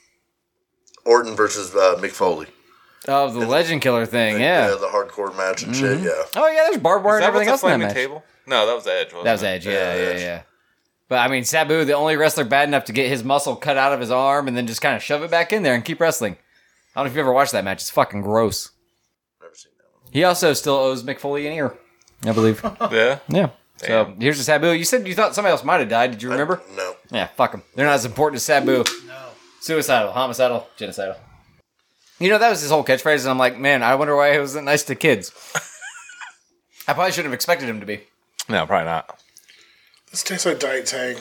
Orton versus uh, Mick Foley. Oh, the Legend Killer thing, yeah. the hardcore match and shit. Yeah. Oh, yeah, there's barbed wire Is and that what's everything the else in that flaming match. table? No, that was Edge. Wasn't That was it? Edge, yeah, Yeah, yeah, Edge. yeah. But, I mean, Sabu, the only wrestler bad enough to get his muscle cut out of his arm and then just kind of shove it back in there and keep wrestling. I don't know if you ever watched that match. It's fucking gross. Never seen that one. He also still owes Mick Foley an ear, I believe. Yeah. Yeah. So, Damn. here's the Sabu. You said you thought somebody else might have died. Did you remember? I- no. Yeah, fuck them. They're not as important as Sabu. No. Suicidal, homicidal, genocidal. You know, that was his whole catchphrase, and I'm like, man, I wonder why he wasn't nice to kids. I probably shouldn't have expected him to be. No, probably not. This tastes like Diet Tang.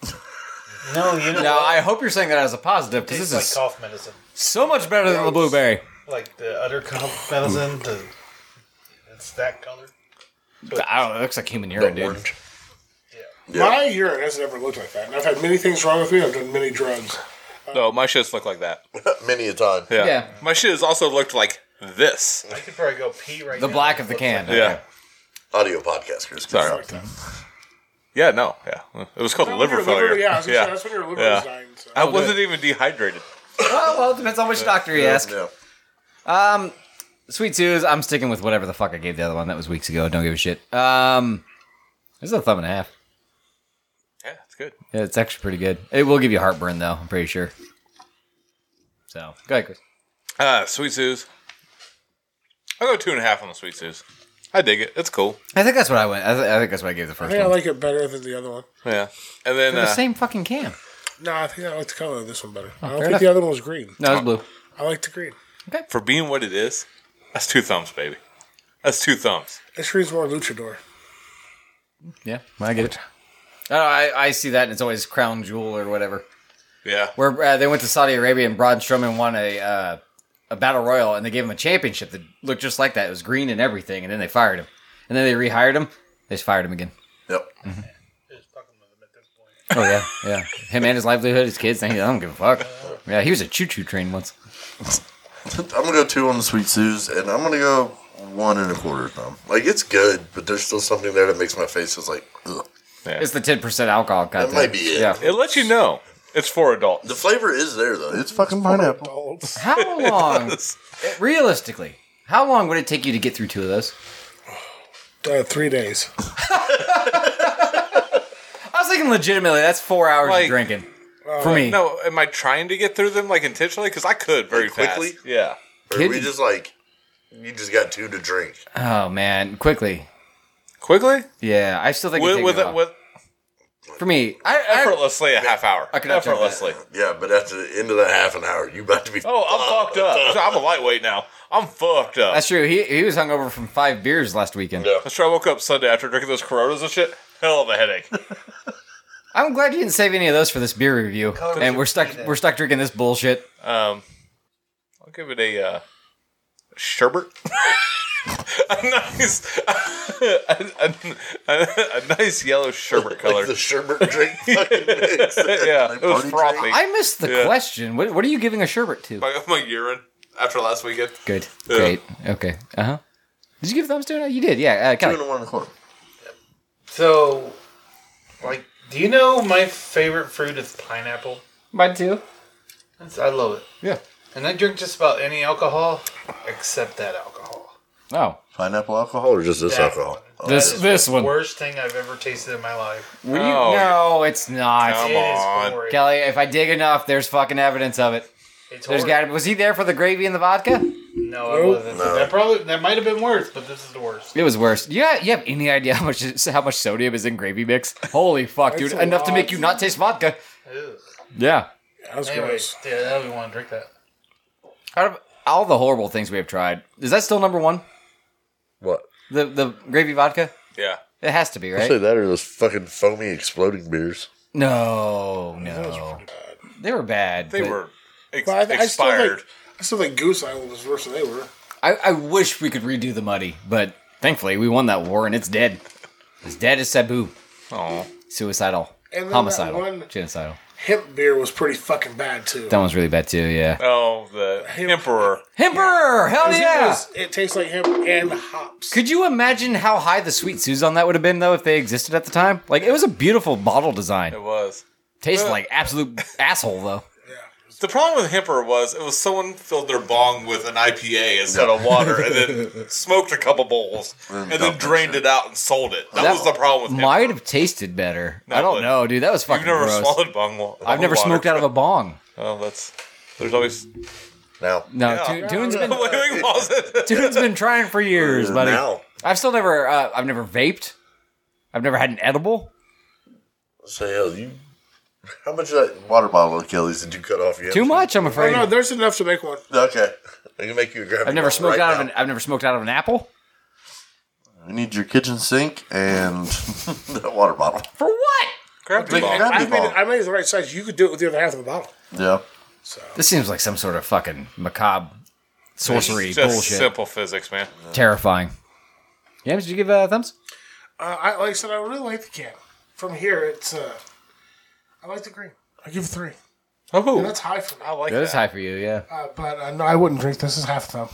No, you know Now, what? I hope you're saying that as a positive, because Tastes this like is cough medicine. so much better than the blueberry. Like the other cough medicine. The, it's that color. I don't know, it looks like human urine, The dude. orange. Yeah. My urine has never looked like that. And I've had many things wrong with me. I've done many drugs. No, my shits look like that. Many a time. Yeah. Yeah. My shit has also looked like this. I could probably go pee right The now. black of the can. Yeah. Audio podcast, Chris. Sorry. Fuck that. Yeah, no, yeah. It was called When liver your failure. liver- yeah, I was gonna yeah. say, that's when your liver Yeah. was dying. So. I wasn't even dehydrated. Oh, well, it depends on which doctor you ask. Yeah. Um, Sweet Sue's, I'm sticking with whatever the fuck I gave the other one. That was weeks ago. Don't give a shit. Um, this is a thumb and a half. Yeah, it's good. Yeah, it's actually pretty good. It will give you heartburn, though, I'm pretty sure. So, go ahead, Chris. Uh, Sweet Sue's. I'll go two and a half on the Sweet Sue's. I dig it. It's cool. I think that's what I went. I, th- I think that's what I gave the I first think I one. like it better than the other one. Yeah. And then They're the uh, same fucking can. No, I think I like the color of this one better. I don't fair think enough. the other one was green. No, it's blue. I like the green. for being what it is, that's two thumbs, baby. That's two thumbs. This green's more luchador. Yeah, I get it. I, don't know, I, I see that, and it's always Crown Jewel or whatever. Yeah. Where uh, they went to Saudi Arabia and Braun Strowman won a uh, a battle royal, and they gave him a championship that looked just like that. It was green and everything, and then they fired him. And then they rehired him. They just fired him again. Yep. Just fucking with him at this point. Oh yeah, yeah. Him and his livelihood, his kids. I don't give a fuck. Yeah, he was a choo-choo train once. I'm gonna go two on the Sweet Sue's, and I'm gonna go one and a quarter thumb. Like it's good, but there's still something there that makes my face just like, ugh. Yeah. It's the ten percent alcohol content. might be it. Yeah. It lets you know it's for adults. The flavor is there though. It's fucking pineapple. Adults. How long, realistically, how long would it take you to get through two of those? Uh, three days. I was thinking legitimately, that's four hours Like- of drinking. For me. No, am I trying to get through them like intentionally? Because I could very Like, quickly? fast. Yeah. Or Kid- we just like, you just got two to drink. Oh, man. Quickly. Quickly? Yeah, I still think With it with, takes a it, while. with For me, I, I, effortlessly a half hour. I could not drink that. effortlessly. Yeah, but at the end of that half an hour, you about to be. Oh, I'm fucked up. I'm a lightweight now. I'm fucked up. that's true. He he was hungover from five beers last weekend. Yeah. That's true. I woke up Sunday after drinking those Coronas and shit. Hell of a headache. I'm glad you didn't save any of those for this beer review. Color And we're should stuck be there. we're stuck drinking this bullshit. Um, I'll give it a uh, sherbet. a nice, a, a, a, a nice yellow sherbet color. Like the sherbet drink fucking mix. yeah, Like it was party frothy. drink. I missed the Yeah. question. What what are you giving a sherbet to? my, my urine after last weekend. Good. Yeah. Great. Okay. Uh huh. Did you give thumbs to it? You did. Yeah. Uh, Two Kelly. and a one and a quarter. So, like, do you know my favorite fruit is pineapple? Mine too. That's, I love it. Yeah. And I drink just about any alcohol except that alcohol. Oh. Pineapple alcohol or just this That alcohol? one. Oh, This- That is this the one. worst thing I've ever tasted in my life. Were you? Oh, no, it's not. Come It is on. horrid. Kelly, if I dig enough, there's fucking evidence of it. It's There's horrid. got. Was he there for the gravy and the vodka? No, I Nope. wasn't. No. That probably that might have been worse, but this is the worst. It was worse. Yeah, you have any idea how much how much sodium is in gravy mix? Holy fuck, dude! That's a Enough to make lot. you not taste vodka. Ew. Yeah. That was Anyways, gross. yeah, I don't want to drink that. Out of all the horrible things we have tried, is that still number one? What? The the gravy vodka? Yeah. It has to be, I'll say right? that or those fucking foamy exploding beers. No, no. They were bad. They but were ex- But I, I still expired. think I still think Goose Island was worse than they were. I, I wish we could redo the muddy, but thankfully we won that war and it's dead. As dead as Sabu. Oh, Suicidal. And then Homicidal. that one- Genocidal. hemp beer was pretty fucking bad too. That one's really bad too. Yeah. Oh, the Emperor. Emperor, hell It yeah! was- It tastes like hemp and hops. Could you imagine how high the Sweet Suze on that would have been though if they existed at the time? Like it was a beautiful bottle design. It was. Tasted like absolute asshole though. The problem with Emperor was it was someone filled their bong with an I P A instead of water, and then smoked a couple bowls, and then drained it out and sold it. That, was the problem with Might Emperor. have tasted better. No, I don't but know, dude. That was You've fucking never gross. swallowed bong wa- I've never water. smoked out of a bong. Oh, that's there's always. Now. No, Yeah. Toon- Toon's been Waving balls at- Toon's been trying for years, buddy. Now. I've still never. Uh, I've never vaped. I've never had an edible. So, hell, you. How much of that water bottle of Kelly's did you cut off? You Too much, I'm Oh afraid. no, there's enough to make one. Okay. I can make you a grab. I've never smoked right out now. of an. I've never smoked out of an apple. You need your kitchen sink and that water bottle. For what? Grab the Big bong. grab- I made, ball. it, I made it the right size. You could do it with the other half of the bottle. Yeah. This seems like some sort of fucking macabre sorcery Just bullshit. simple physics, man. Terrifying. Yeah, did you give uh, thumbs? Uh, I like I said, I really like the can. From here, it's uh, I like the green. I give it three. Oh, That's high for me. I like That is that. high for you, yeah. Uh, but uh, no, I wouldn't drink this. This is half a thumb.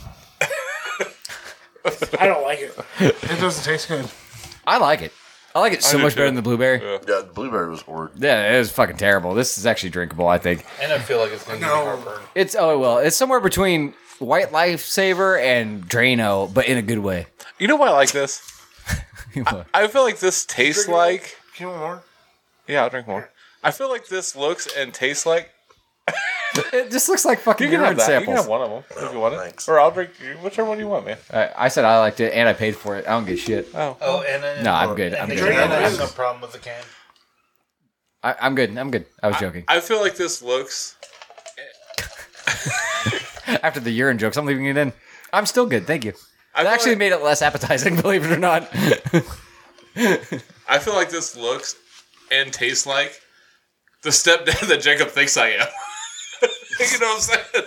I don't like it. It doesn't taste good. I like it. I like it so do much too. better than the blueberry. Yeah. Yeah, the blueberry was horrid. it was fucking terrible. This is actually drinkable, I think. And I feel like it's going to give me No. heartburn. It's oh well, it's somewhere between White Lifesaver and Drano, but in a good way. You know why I like this? I feel like this tastes like. Can you want more? Yeah, I'll drink more. I feel like this looks and tastes like. It just looks like fucking You can have urine that. You samples. can have one of them if you want it. thanks. Or I'll drink whichever one you want, man. I, I said I liked it and I paid for it. I don't give a shit. Oh. Oh, and then No, I'm good. I'm and good. I have no problem with the can. I, I'm good. I'm good. I was joking. I feel like this looks. After the urine jokes, I'm leaving it in. I'm still good. Thank you. It I feel actually like- made it less appetizing, believe it or not. I feel like this looks and tastes like the stepdad that Jacob thinks I am. You know what I'm saying?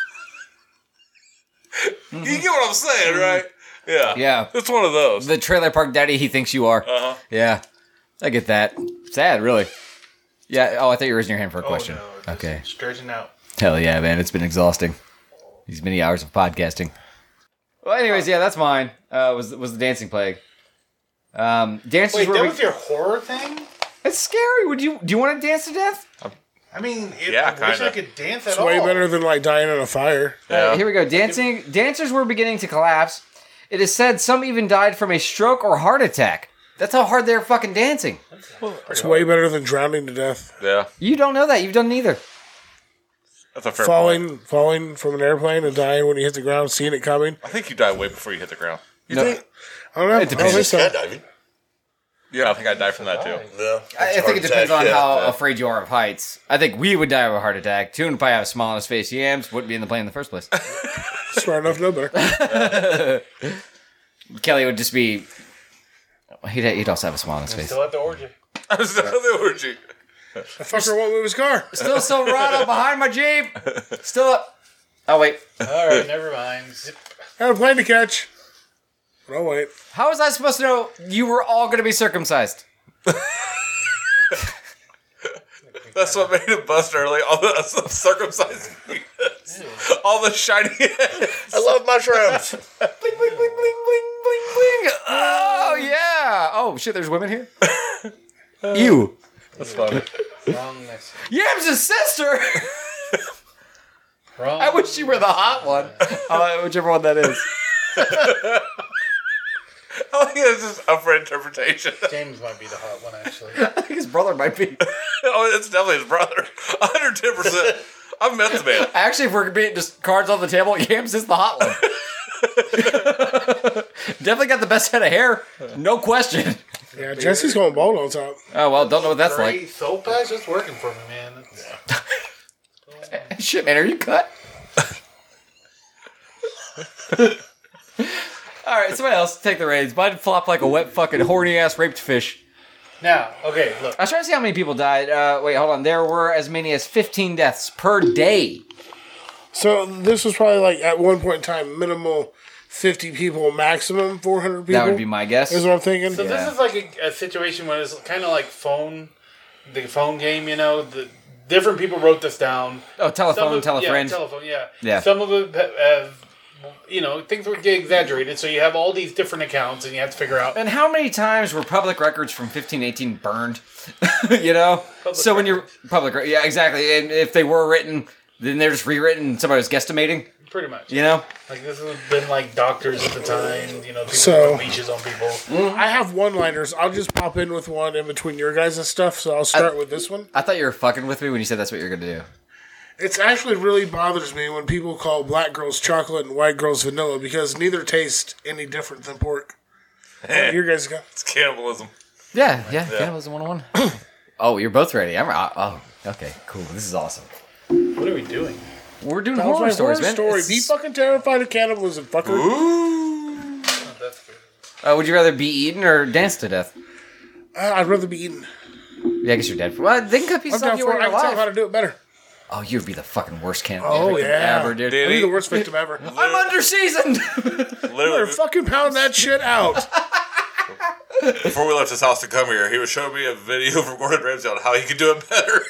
You get what I'm saying, right? Yeah. Yeah. It's one of those. The trailer park daddy he thinks you are. Uh-huh. Yeah. I get that. Sad, really. Yeah. Oh, I thought you were raising your hand for a question. Oh, no, just Okay. Stretching out. Hell yeah, man. It's been exhausting. These many hours of podcasting. Well, anyways, yeah, that's mine. Uh, was was the dancing plague. Um, dances Wait, were. that was your horror thing? It's scary. Would you? Do you want to dance to death? I mean, it, Yeah, I wish kinda. I could dance at It's all. way better than like dying in a fire. All right, here we go. Dancing. Dancers were beginning to collapse. It is said some even died from a stroke or heart attack. That's how hard they're fucking dancing. It's way better than drowning to death. Yeah. You don't know that. You've done neither. That's a fair point. Falling, falling from an airplane and dying when you hit the ground, seeing it coming. I think you die way before you hit the ground. You No. think? I don't know. I don't think Just so. skydiving? Yeah, I think I die from that too. Yeah. I, I think it depends on Yeah. how afraid you are of heights. I think we would die of a heart attack. Toon would probably have a smile on his face. Yams wouldn't be in the plane in the first place. Smart enough, to know better. Kelly would just be. He'd, he'd also have a smile on his face. Still at the orgy. I'm still the orgy. The fucker won't move his car. Still so Silverado behind my Jeep. Still up. Oh, wait. All right, never mind. Zip. I have a plane to catch. Oh wait. How was I supposed to know you were all going to be circumcised? That's what made him bust early. All the circumcised penis. All the shiny heads. I love mushrooms. Bling, bling, bling, bling, bling, bling, bling. Oh, yeah. Oh, shit, there's women here? You. That's funny. Wrong message. Yams' sister. Wrong. I wish you were the hot one. Uh, whichever one that is. I think it's just up for interpretation. James might be the hot one, actually. I think his brother might be. Oh, it's definitely his brother. one hundred ten percent. I've met the man. Actually, if we're being just cards on the table, Yams is the hot one. Definitely got the best head of hair. No question. Yeah, Jesse's going bald on top. Oh, well, don't know what that's Great like. soap patch, it's working for me, man. It's- Shit, man, are you cut? All right, somebody else take the reins. Mine flop like a wet fucking horny ass raped fish. Now, okay, look. I was trying to see how many people died. Uh, wait, hold on. There were as many as fifteen deaths per day. So this was probably like at one point in time minimal fifty people, maximum four hundred people. That would be my guess. Is what I'm thinking. So Yeah. this is like a, a situation where it's kind of like phone, the phone game, you know, the different people wrote this down. Oh, telephone, Some of- tell a yeah, friend. telephone, yeah. Yeah. Some of it have, you know, things would get exaggerated, so you have all these different accounts, and you have to figure out. And how many times were public records from fifteen eighteen burned? You know? Public so when you're records. public, re- yeah, exactly. And if they were written, then they're just rewritten and somebody was guesstimating, Pretty much. you know? Like, this has been like doctors at the time, you know, people So- put leashes on people. I have one-liners. I'll just pop in with one in between your guys' stuff. So I'll start with this one. I thought you were fucking with me when you said that's what you're going to do. It's actually really bothers me when people call black girls chocolate and white girls vanilla because neither taste any different than pork. Your guys go. It's cannibalism. Yeah, yeah, Cannibalism one oh one. Oh, you're both ready. I'm, uh, oh, okay, cool. This is awesome. What are we doing? We're doing That was horror my stories, horror man. story. It's- Be fucking terrified of cannibalism, fucker. Oh, that's good. uh, would you rather be eaten or dance to death? Uh, I'd rather be eaten. Yeah, I guess you're dead. Well, they can cut I'm pieces down off you for while it. I you're can tell you how alive. to do it better. Oh, you'd be the fucking worst cannibal Oh, victim yeah. ever, dude. Did I'd be he? the worst victim ever. I'm under seasoned. Better Literally, fucking pound that shit out. before we left his house to come here, he was showing me a video from Gordon Ramsay on how he could do it better.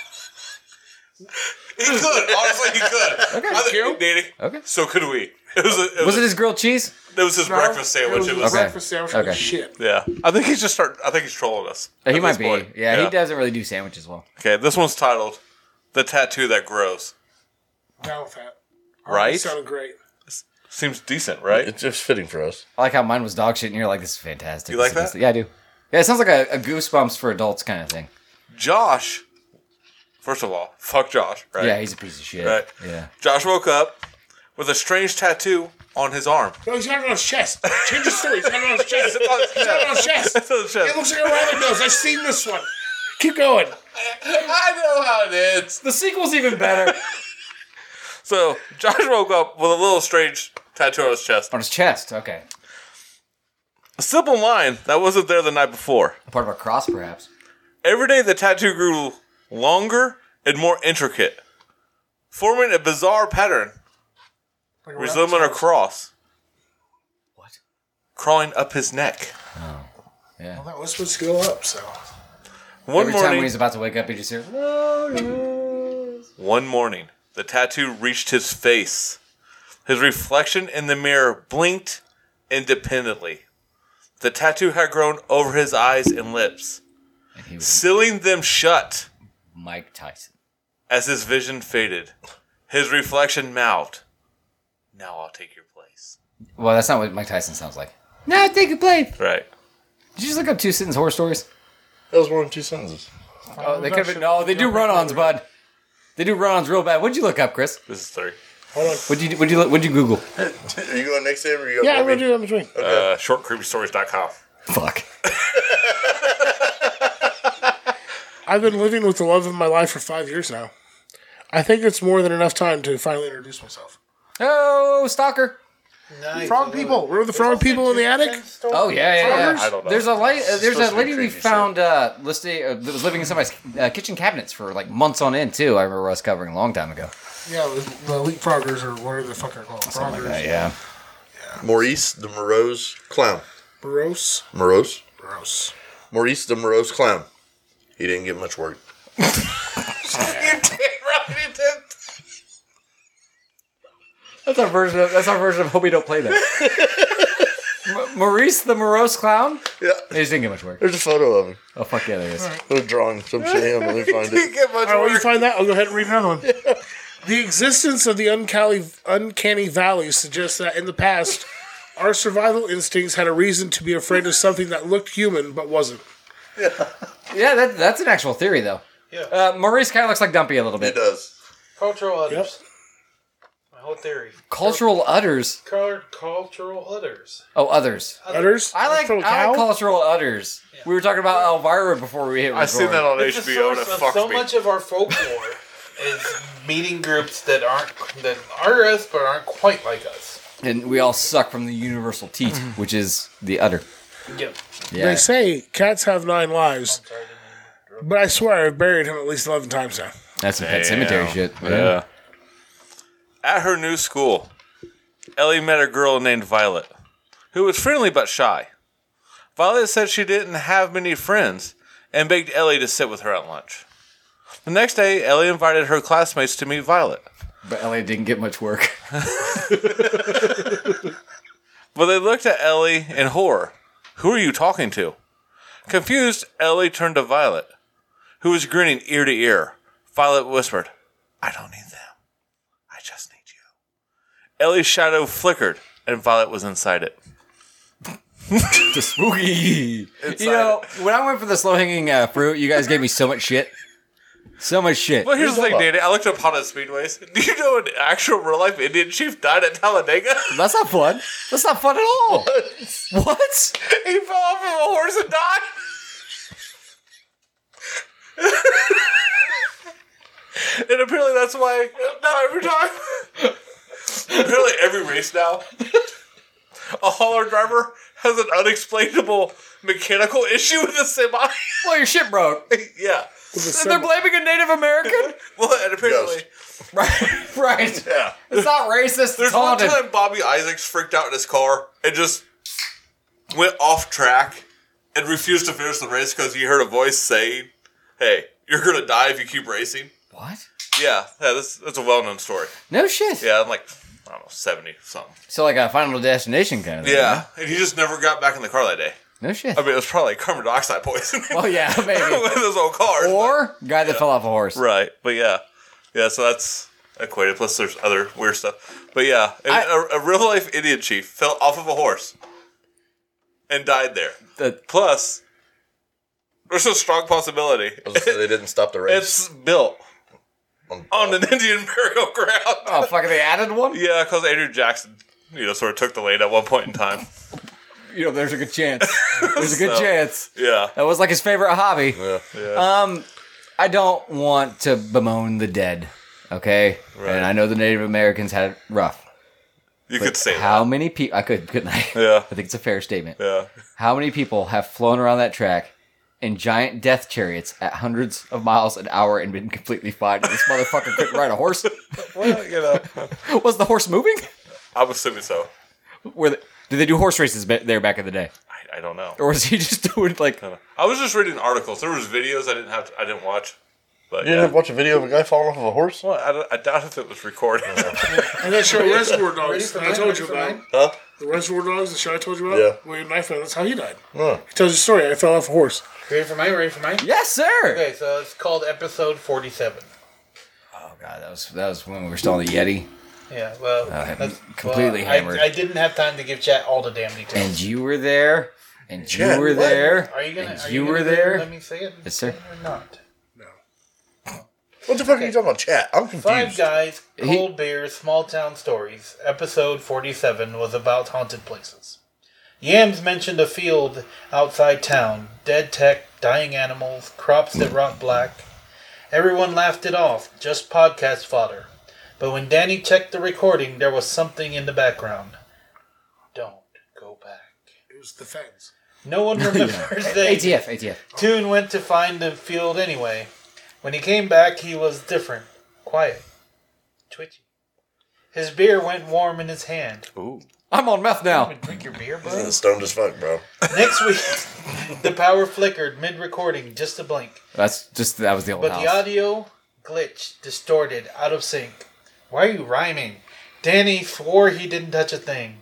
He could. Honestly, he could. Okay. I think, Cute. Danny, Okay. so could we. It was, a, it was, Was it his grilled cheese? it was his breakfast sandwich. It It was was, a Okay. breakfast sandwich Okay. with shit. yeah. I think he's just start. I think he's trolling us. Uh, he at might this be. point. Yeah, he doesn't really do sandwiches well. Okay, this one's titled "The Tattoo That Grows." Down with that. Right? It sounded great. Seems decent, right? It's just fitting for us. I like how mine was dog shit, and you're like, this is fantastic. You like This is- that? Yeah, I do. Yeah, it sounds like a, a Goosebumps for adults kind of thing. Josh. First of all, fuck Josh. Right. Yeah, he's a piece of shit. Right. Yeah. Josh woke up with a strange tattoo on his arm. No, he's got it on his chest. Change the story. He's got it on his chest. It's on his He's got it on his chest. It's on his chest. It looks like a rabbit nose. I've seen this one. Keep going. I know how it is. The sequel's even better. So Josh woke up with a little strange tattoo on his chest. On his chest, okay. A simple line that wasn't there the night before. Part of a cross, perhaps. Every day the tattoo grew longer and more intricate, forming a bizarre pattern Like a resembling a rabbit's nose. cross What? crawling up his neck. Yeah. Well, that was what's go up, so. One Every time morning, when he's about to wake up, he just hears, one morning, the tattoo reached his face. His reflection in the mirror blinked independently. The tattoo had grown over his eyes and lips, and he was sealing them shut. Mike Tyson. As his vision faded, his reflection mouthed, "Now I'll take your place." Well, that's not what Mike Tyson sounds like. No, take a play. Right. Did you just look up two sentence horror stories? That was one of two sentences. Oh, they could have no. They do run-ons, bud. They do run-ons real bad. What'd you look up, Chris? This is three. Hold on. What'd you What'd you look- What'd you Google? Are you going next time or you Yeah, I'm going going to do it in between. Uh, short creepy stories dot com. Fuck. I've been living with the love of my life for five years now. I think it's more than enough time to finally introduce myself. Oh, stalker. Nice. Frog people. Remember the frog people in the attic? Oh yeah, yeah, yeah. I don't know. There's a light. Uh, there's supposed a to be lady we creepy found uh, listed uh, that was living in somebody's uh, kitchen cabinets for like months on end too. I remember us covering a long time ago. Yeah, the, the leapfroggers or whatever the fuck they're called. Something Froggers. like that, yeah. Maurice the Morose Clown. Morose. Morose? Morose. Maurice the Morose Clown. He didn't get much work. That's our version of that's our version of Hope We Don't Play That. M- Maurice the morose clown. Yeah. He just didn't get much work. There's a photo of him. Oh fuck yeah, there is. They're drawing some shit. Him. Let me find it. Get much All right, when you work. find that, I'll go ahead and read another one. The existence of the uncanny, uncanny valley suggests that in the past, our survival instincts had a reason to be afraid of something that looked human but wasn't. Yeah, that, that's an actual theory though. Yeah. Uh, Maurice kind of looks like Dumpy a little He bit. does. Cultural others. My whole theory. Cultural udders. Cul- cultural others. Oh, others. Udders? I like From a I cow? like cultural udders. We were talking about Elvira before we hit record. I seen that on It's H the B O and it source of fucked so me. much of our folklore is meeting groups that aren't that are us but aren't quite like us. And we all suck from the universal teat, which is the udder. Yep. Yeah. They say cats have nine lives, but I swear I've buried him at least eleven times now. That's some pet cemetery Damn. shit. Yeah. At her new school, Ellie met a girl named Violet, who was friendly but shy. Violet said she didn't have many friends and begged Ellie to sit with her at lunch. The next day, Ellie invited her classmates to meet Violet. But Ellie didn't get much work. But they looked at Ellie in horror. Who are you talking to? Confused, Ellie turned to Violet, who was grinning ear to ear. Violet whispered, I don't need them. I just need you. Ellie's shadow flickered, and Violet was inside it. The spooky. You know, when I went for the slow hanging uh, fruit, you guys gave me so much shit. So much shit. Well, here's the thing, Danny. I looked up Haunted Speedways. Do you know an actual real life Indian chief died at Talladega? That's not fun. That's not fun at all. What? What? He fell off of a horse and died. And apparently that's why now every time, apparently every race now, a hauler driver has an unexplainable mechanical issue with a semi. Well, your shit broke. Yeah. And they're blaming a Native American? Well, and apparently, Right, right. yeah. It's not racist. There's It's one haunted. time Bobby Isaacs freaked out in his car and just went off track and refused to finish the race because he heard a voice saying, hey, you're going to die if you keep racing. What? Yeah, yeah, that's, that's a well-known story. No shit. Yeah, I'm like, I don't know, seventy something. So like a Final Destination kind of thing. Yeah, huh? and he just never got back in the car that day. No shit. I mean, it was probably like carbon dioxide poisoning. Well, yeah, maybe. With those old cars. Or guy that fell off a horse. but- right, but yeah. Yeah, so that's equated. Plus there's other weird stuff. But yeah, and I- a, a real-life Indian chief fell off of a horse and died there. The- Plus, there's a strong possibility. I was gonna say they didn't stop the race. It's built on an Indian burial ground. Oh, fucking they added one? Yeah, because Andrew Jackson, you know, sort of took the lead at one point in time. You know, there's a good chance. There's a good So, chance. Yeah. That was like his favorite hobby. Yeah. Yeah. Um, I don't want to bemoan the dead, okay? Right. And I know the Native Americans had it rough. you could say How many people... I could, couldn't I? Yeah. I think it's a fair statement. that. Yeah. How many people have flown around that track in giant death chariots at hundreds of miles an hour and been completely fine? This motherfucker couldn't ride a horse. Well, you know, Was the horse moving? I'm assuming so. Were they, did they do horse races ba- there back in the day? I, I don't know. Or was he just doing like... I was just reading articles. There was videos I didn't have. To, I didn't watch. But You yeah. didn't watch a video of a guy falling off of a horse? Well, I, don't- I doubt if it was recorded. And that show Reservoir Dogs for that I mine? told Ready you for about. mine? Huh? The Reservoir Dogs, the show I told you about. Yeah. William Knifeman, that's how he died. No. He tells you a story. I fell off a horse. Ready for mine? Ready for mine? Yes, sir! Okay, so it's called episode forty-seven. Oh, God, that was that was when we were still on the Yeti. Yeah, well, I'm that's completely well, I- hammered. I, didn't have time to give chat all the damn details. And you were there. And you Chat, were what? there. Are you gonna? And are you you were gonna there. Let me say it. Yes, sir. Or not? What the fuck are you talking about, chat? I'm confused. Five Guys, He- Cold Beer, Small Town Stories, episode forty-seven was about haunted places. Yams mentioned a field outside town, dead tech, dying animals, crops that rot black. Everyone laughed it off, just podcast fodder. But when Danny checked the recording, there was something in the background. Don't go back. It was the feds. No one remembers that A T F, A T F. Toon went to find the field anyway. When he came back, he was different. Quiet. Twitchy. His beer went warm in his hand. Ooh. I'm on meth now. Drink your beer, He's bro. stoned as fuck, bro. Next week, the power flickered mid-recording, just a blink. That's just, that was the old But house. the audio glitched, distorted, out of sync. Why are you rhyming? Danny swore he didn't touch a thing.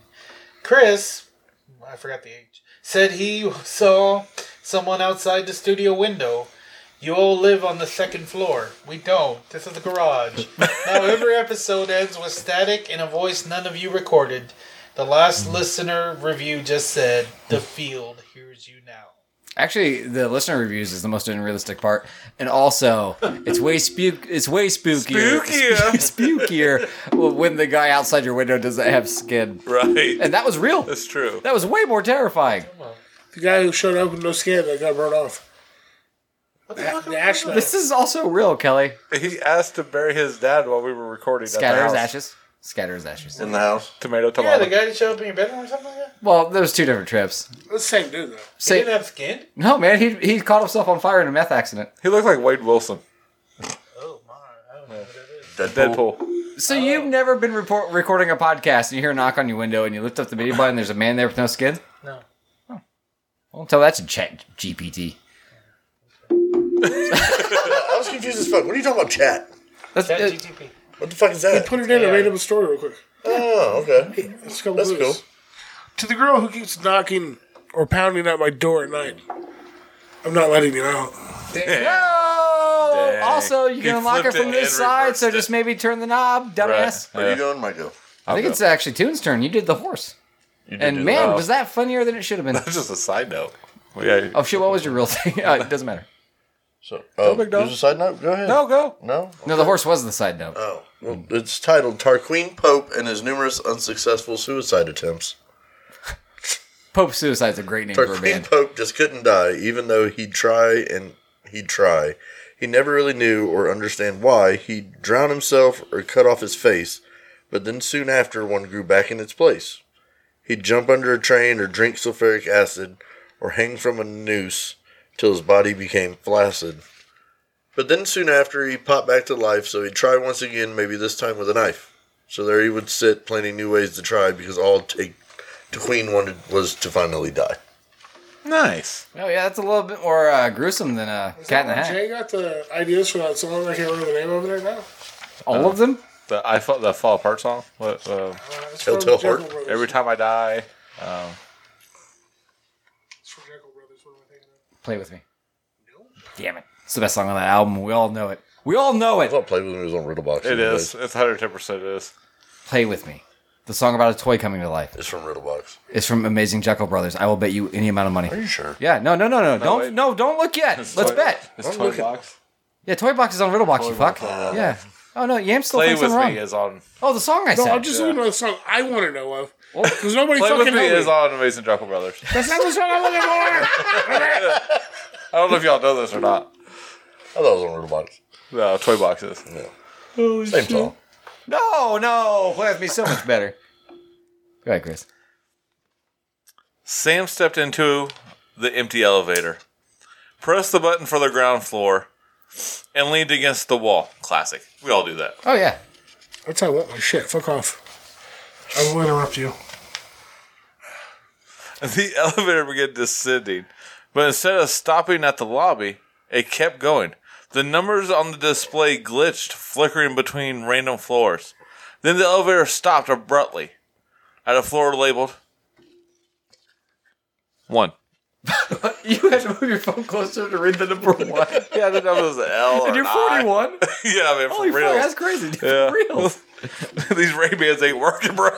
Chris, I forgot the age, said he saw someone outside the studio window. You all live on the second floor. We don't. This is a garage. Now every episode ends with static and a voice none of you recorded. The last listener review just said, "The field hears you now." Actually, the listener reviews is the most unrealistic part, and also it's way spook. It's way spookier. Spookier. spookier when the guy outside your window doesn't have skin, Right. and that was real. That's true. That was way more terrifying. The guy who showed up with no skin that got burned off. What the fuck? The Ashman. This is also real, Kelly. He asked to bury his dad while we were recording. Scatter at his the house. ashes. Scatter his ashes. In the house. Tomato, Yeah, tomato. the guy that showed up in your bedroom or something like that? Well, there was two different trips. That's the same dude, though. He Say, didn't have skin? no, man, he he caught himself on fire in a meth accident. He looked like Wade Wilson. Oh, my. I don't know what that is. Deadpool. Deadpool. So you've never been report, recording a podcast and you hear a knock on your window and you lift up the menu button and there's a man there with no skin? No. Well, tell that to Chat G P T. I was was confused as fuck. What are you talking about, chat? That's, Chat uh, G T P. What the fuck is that? Put it in and Yeah. read him a story real quick. Oh, okay. Let's go That's blues. cool. To the girl who keeps knocking or pounding at my door at night, I'm not letting you out. no! Dang. Also, you He can unlock it flipped from it this and side, reversed so it. just maybe turn the knob, dumbass. Where are you going, Michael? I think it's actually Toon's turn. You did the horse. You did And do man, that. was that funnier than it should have been. That's just a side note. Well, yeah. Oh shit, what was your real thing? Uh, it doesn't matter. So, oh, big dog. there's a side note? Go ahead. No, go. No? No, the horse was the side note. Oh. Well, it's titled Tarquin Pope and His Numerous Unsuccessful Suicide Attempts. Pope Suicide's a great name for a Tarquin band. Pope just couldn't die, even though he'd try and he'd try. He never really knew or understand why. He'd drown himself or cut off his face, but then soon after one grew back in its place. He'd jump under a train or drink sulfuric acid or hang from a noose till his body became flaccid. But then soon after he popped back to life, so he'd try once again, maybe this time with a knife. So there he would sit, planning new ways to try, because all take the Queen wanted was to finally die. Nice. Oh yeah, that's a little bit more uh, gruesome than uh, Cat in the Hat. Jay got the ideas for that song. I can't remember the name of it right now. All of them? The I fall the fall apart song. What? Uh, Uh, it's Telltale from Jekyll Heart? Brothers. every time I die. Um, It's from Jekyll Brothers. What am I thinking of? Play with me. Damn it. It's the best song on that album. We all know it. We all know I it. thought Play With Me was on Riddlebox. it is. It's one hundred ten percent. It is. Play with me. The song about a toy coming to life. It's from Riddlebox. It's from Amazing Jekyll Brothers. I will bet you any amount of money. Are you sure? Yeah, no, no, no, no. don't wait. no, don't look yet. Let's Toy- bet. It's I'm Toy looking- Box. Yeah, Toy Box is on Riddlebox, you fuck. Box on Riddlebox. Yeah. Oh no, Yam still Play thinks with I'm wrong. me is on. Oh, the song I No, said. I'm just looking at the song I want to know of. Well, Because nobody Play with fucking me knows is me. on Amazing Jekyll Brothers. That's not the song I'm looking for. I don't know if y'all know this or not. I thought it was on Riddlebox. No, Toy Box is. Yeah. Same song. No, no. Play with me so much better. Go ahead, Chris. Sam stepped into the empty elevator, pressed the button for the ground floor, and leaned against the wall. Classic. We all do that. Oh yeah. That's how I want my shit. Fuck off. I will interrupt you. The elevator began descending, but instead of stopping at the lobby, it kept going. The numbers on the display glitched, flickering between random floors. Then the elevator stopped abruptly at a floor labeled one. You had to move your phone closer to read the number one. Yeah, the number was an L or And you're an I. forty-one. Yeah, I mean, for Holy real. fuck, that's crazy. Dude. Yeah. For real. These Ray-Bans ain't working, bro.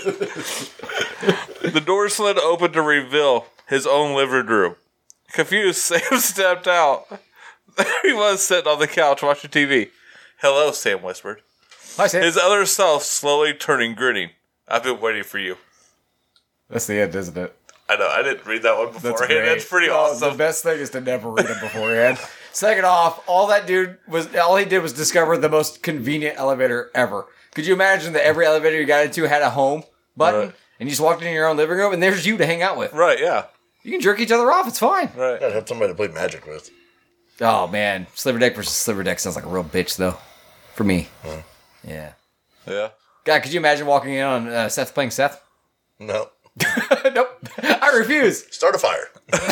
The door slid open to reveal his own living room. Confused, Sam stepped out. There he was sitting on the couch watching T V. Hello, Sam whispered. Hi, Sam. His other self slowly turning, grinning. I've been waiting for you. That's the end, isn't it? I know, I didn't read that one That's beforehand. great. That's pretty Oh, awesome. The best thing is to never read them beforehand. Second off, all that dude was, all he did was discover the most convenient elevator ever. Could you imagine that every elevator you got into had a home button, Right. and you just walked into your own living room, and there's you to hang out with? Right, yeah. You can jerk each other off. It's fine. Right. I'd have somebody to play Magic with. Oh man, Sliver Deck versus Sliver Deck sounds like a real bitch though. For me. Yeah. Yeah. God, could you imagine walking in on uh, Seth playing Seth? No. Nope. I refuse. Start a fire.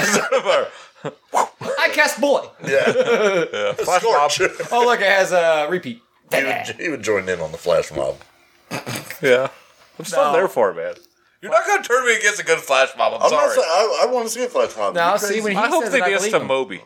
I cast bullet. Yeah. Yeah. Flash mob. Scorch. Oh look, it has a repeat. he, would, he would join in on the flash mob. Yeah. I'm still No. there for it, man. You're not going to turn me against a good flash mob. I'm, I'm sorry. not saying I, I want to see a flash mob. No, You see crazy. when he I hope says they it, I dance believe to him. Moby.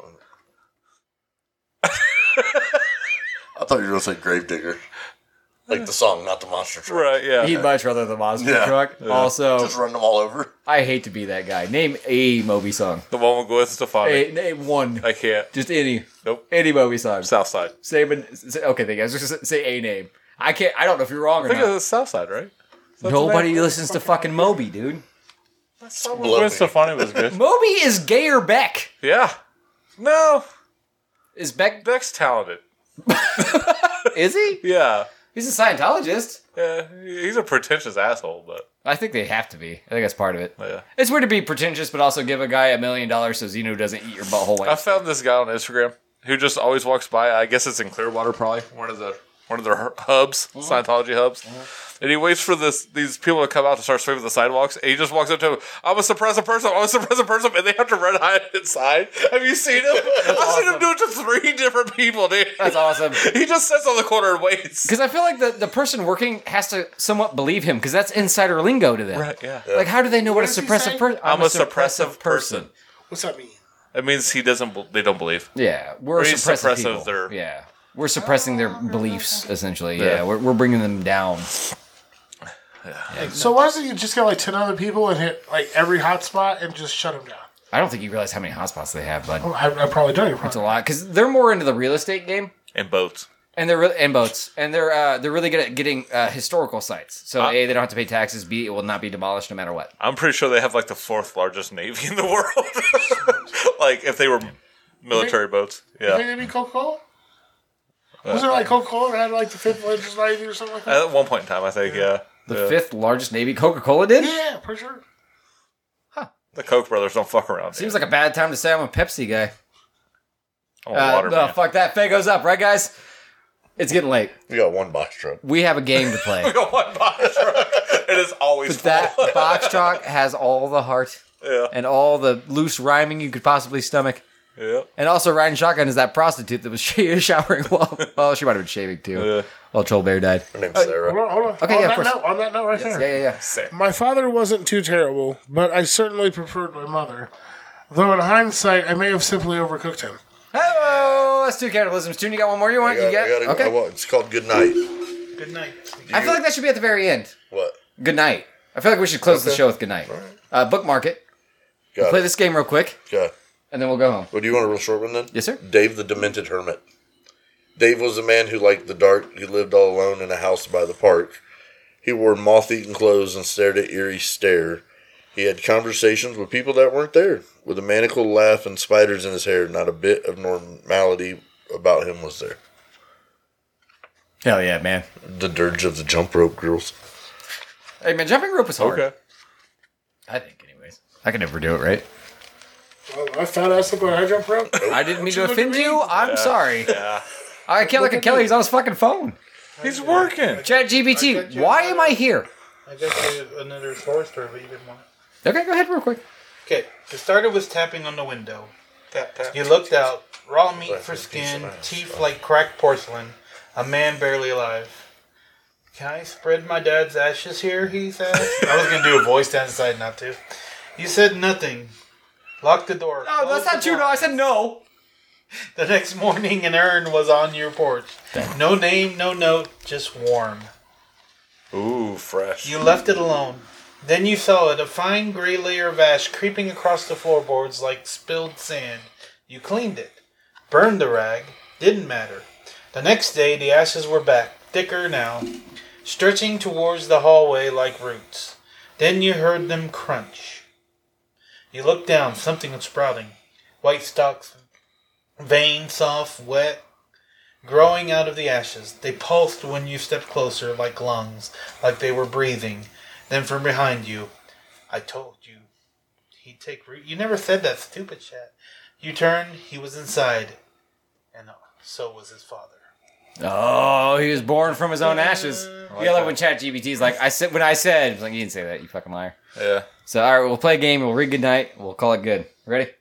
I thought you were going to say Gravedigger. Like the song, not the monster truck. Right, yeah. He'd much rather the monster Yeah. truck. Also, Just run them all over. I hate to be that guy. Name a Moby song. The one with Gwen Stefani. Hey, name one. I can't. Just any. Nope. Any Moby song. Southside. Say, say okay, thank you. I was just say a name. I can't. I don't know if you're wrong I or think not. it's Southside, right? Nobody listens to fucking Moby, dude. Blow Gwen me. Stefani was good. Moby is gayer Beck. Yeah. No. Is Beck? Beck's talented. Is he? Yeah. He's a Scientologist. Yeah. He's a pretentious asshole, but I think they have to be. I think that's part of it. yeah. It's weird to be pretentious, but also give a guy a million dollars so Zeno doesn't eat your butthole. I found this guy on Instagram who just always walks by. I guess it's in Clearwater, probably one of the one of their hu- hubs, Scientology hubs. And he waits for this these people to come out to start sweeping the sidewalks, and he just walks up to him. I'm a suppressive person. I'm a suppressive person, and they have to run hide inside. Have you seen him? I've awesome. seen him do it to three different people, dude. That's awesome. He just sits on the corner and waits. Because I feel like the, the person working has to somewhat believe him, because that's insider lingo to them. Right? Yeah. Like, how do they know what, What a does he suppressive say? person? I'm, a suppressive person. What's that mean? It means he doesn't. be- They don't believe. Yeah, we're Or he's suppressive suppressive, people. they're- Yeah, we're suppressing their beliefs essentially. Yeah, Yeah. we're, we're bringing them down. So why doesn't you just get like ten other people and hit like every hotspot and just shut them down? I don't think you realize how many hotspots they have, bud. Oh, I, I probably don't. You're It's a probably lot because they're more into the real estate game. And boats. And they're re- and boats, and they're uh, they're really good at getting uh, historical sites. So Uh, a, they don't have to pay taxes. B, it will not be demolished no matter what. I'm pretty sure they have like the fourth largest navy in the world. Like if they were military boats. You think Yeah. they need Coca Cola? Was it like Coca Cola that had like the fifth largest navy or something like that? At one point in time, I think. Yeah. The Yeah. fifth largest navy, Coca-Cola did. Yeah, for sure. The Koch brothers don't fuck around. Seems like a bad time to say I'm a Pepsi guy. I'm a Uh, water no, man. fuck that. Fago's up, right, guys? It's getting late. We got one box truck. We have a game to play. We got one box truck. It is always That full. box truck has all the heart Yeah. and all the loose rhyming you could possibly stomach. Yeah. And also, riding shotgun is that prostitute that was sh- showering while. Well, she might have been shaving too. Yeah. While Troll Bear died. Her name's Hold Sarah. on, hold on. Okay, on yeah, of that course. note, on that note right there. Yeah, yeah, yeah. Sick. My father wasn't too terrible, but I certainly preferred my mother. Though in hindsight, I may have simply overcooked him. Hello, that's two cannibalisms. Tune, you got one more you I want? got, you got? I got okay. I want, it's called Good Night. Good night. I feel like that should be at the very end. What? Good night. I feel like we should close the Okay. show with good night. Uh, bookmark it. Got Play it. this game real quick, Okay. and then we'll go home. Well, do you want a real short one then? Yes, sir. Dave the Demented Hermit. Dave was a man who liked the dark. He lived all alone in a house by the park. He wore moth-eaten clothes and stared at eerie stare. He had conversations with people that weren't there. With a maniacal laugh and spiders in his hair, not a bit of normality about him was there. Hell yeah, man. The dirge of the jump rope girls. Hey, man, jumping rope is hard. Okay. I think, anyways. I can never do it, right? Well, I found out something when I jump rope. I didn't mean to you look offend at me? you. I'm sorry. Yeah. I can't look at Kelly. He's on his fucking phone. He's working. Chat G P T, I got you. why am I here? I got you another horror story, but you didn't want it. Okay, go ahead real quick. Okay, it started with tapping on the window. Tap, tap. You looked out, raw meat That's for a piece skin, of ass. teeth like cracked porcelain, a man barely alive. Can I spread my dad's ashes here? He said. I was gonna do a voice, then decided not to. You said nothing. Lock the door. No, Close that's not the true. No, I blinds. said no. The next morning, an urn was on your porch. No name, no note, just warm. Ooh, fresh. You left it alone. Then you saw it, a fine gray layer of ash creeping across the floorboards like spilled sand. You cleaned it. Burned the rag. Didn't matter. The next day, the ashes were back, thicker now, stretching towards the hallway like roots. Then you heard them crunch. You looked down, something was sprouting. White stalks, veins, soft, wet, growing out of the ashes. They pulsed when you stepped closer, like lungs, like they were breathing. Then from behind you, I told you he'd take root. You never said that, stupid shit. You turned, he was inside, and so was his father. Oh, he was born from his own ashes. like Yeah, like that. when Chat G P T's like, I said when I said, he's like, you didn't say that, you fucking liar. Yeah. So, all right, we'll play a game. We'll read goodnight. We'll call it good. Ready?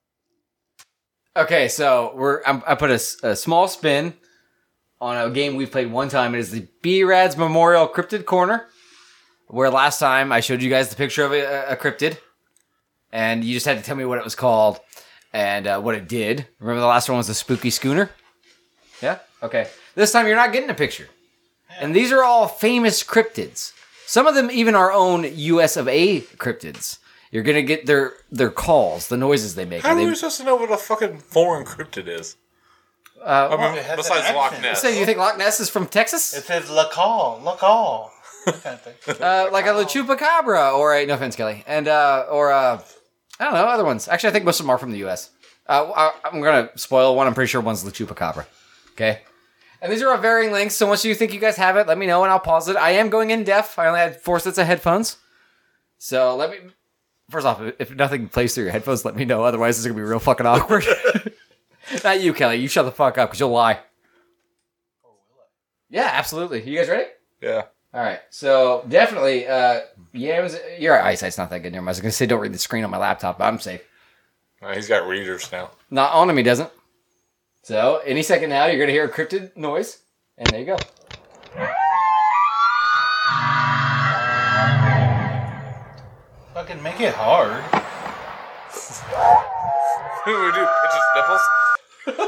Okay, so we're I'm, I put a, s- a small spin on a game we've played one time. It is the B-Rad's Memorial Cryptid Corner, where last time I showed you guys the picture of a, a cryptid, and you just had to tell me what it was called and uh, what it did. Remember the last one was the spooky schooner? Yeah? Okay. This time you're not getting a picture. And these are all famous cryptids. Some of them even our own U S of A cryptids. You're going to get their their calls, the noises they make. How And are they- we supposed to know what a fucking foreign cryptid is? uh, I mean, it has besides an Loch accent. Ness. so you think Loch Ness is from Texas? It says la call, la call. That kind of thing. Uh, like a La Chupacabra or a, no offense, Kelly, and uh, or uh, I don't know, other ones. Actually, I think most of them are from the U S. Uh, I, I'm gonna spoil one. I'm pretty sure one's La Chupacabra. Okay, and these are all varying lengths. So once you think you guys have it, let me know and I'll pause it. I am going in deaf. I only had four sets of headphones. So let me. First off, if nothing plays through your headphones, let me know. Otherwise, it's gonna be real fucking awkward. Not you, Kelly. You shut the fuck up because you'll lie. Yeah, absolutely. You guys ready? Yeah. All right, so definitely, uh, yeah, it was, your eyesight's not that good. Never mind. I was going to say don't read the screen on my laptop, but I'm safe. Uh, he's got readers now. Not on him, he doesn't. So, any second now, you're going to hear a cryptid noise, and there you go. Fucking make it hard. What do we do? Pitch his nipples?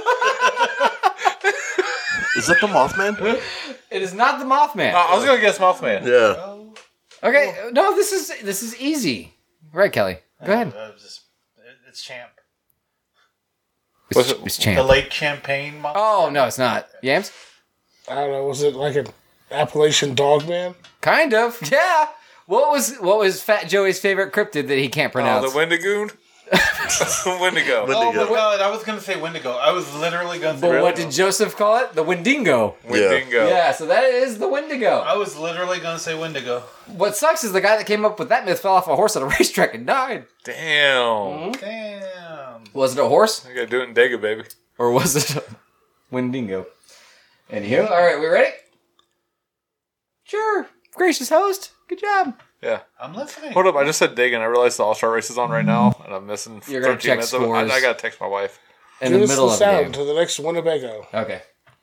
Is that the Mothman? It is not the Mothman. Uh, I was gonna guess Mothman. Yeah. Okay, no, this is this is easy. Right, Kelly. Go ahead. Uh, just, it's Champ. It's, What's it- it's The Champ. Lake Champagne monster. Oh, no, it's not. Yams? I don't know. Was it like an Appalachian dog man? Kind of. Yeah. What was what was Fat Joey's favorite cryptid that he can't Oh, pronounce? the Wendigoon? Wendigo. Oh my Wendigo. god, I was gonna say Wendigo. I was literally gonna say but what Wendigo. did Joseph call it? The Wendigo. Wendigo. Yeah, so that is the Wendigo. I was literally gonna say Wendigo. What sucks is the guy that came up with that myth fell off a horse at a racetrack and died. Damn. Damn. Was it a horse? I gotta do it in Dega, baby. Or was it a Wendigo? Anywho, alright, we ready? Sure. Gracious host. Good job. Yeah. I'm listening. Hold up, I just said Dega and I realized the All-Star race is on right now, and I'm missing You're gonna thirteen check minutes of it. I, scores. I gotta text my wife. In Give the us middle the of the sound game. to the next Winnebago. Okay.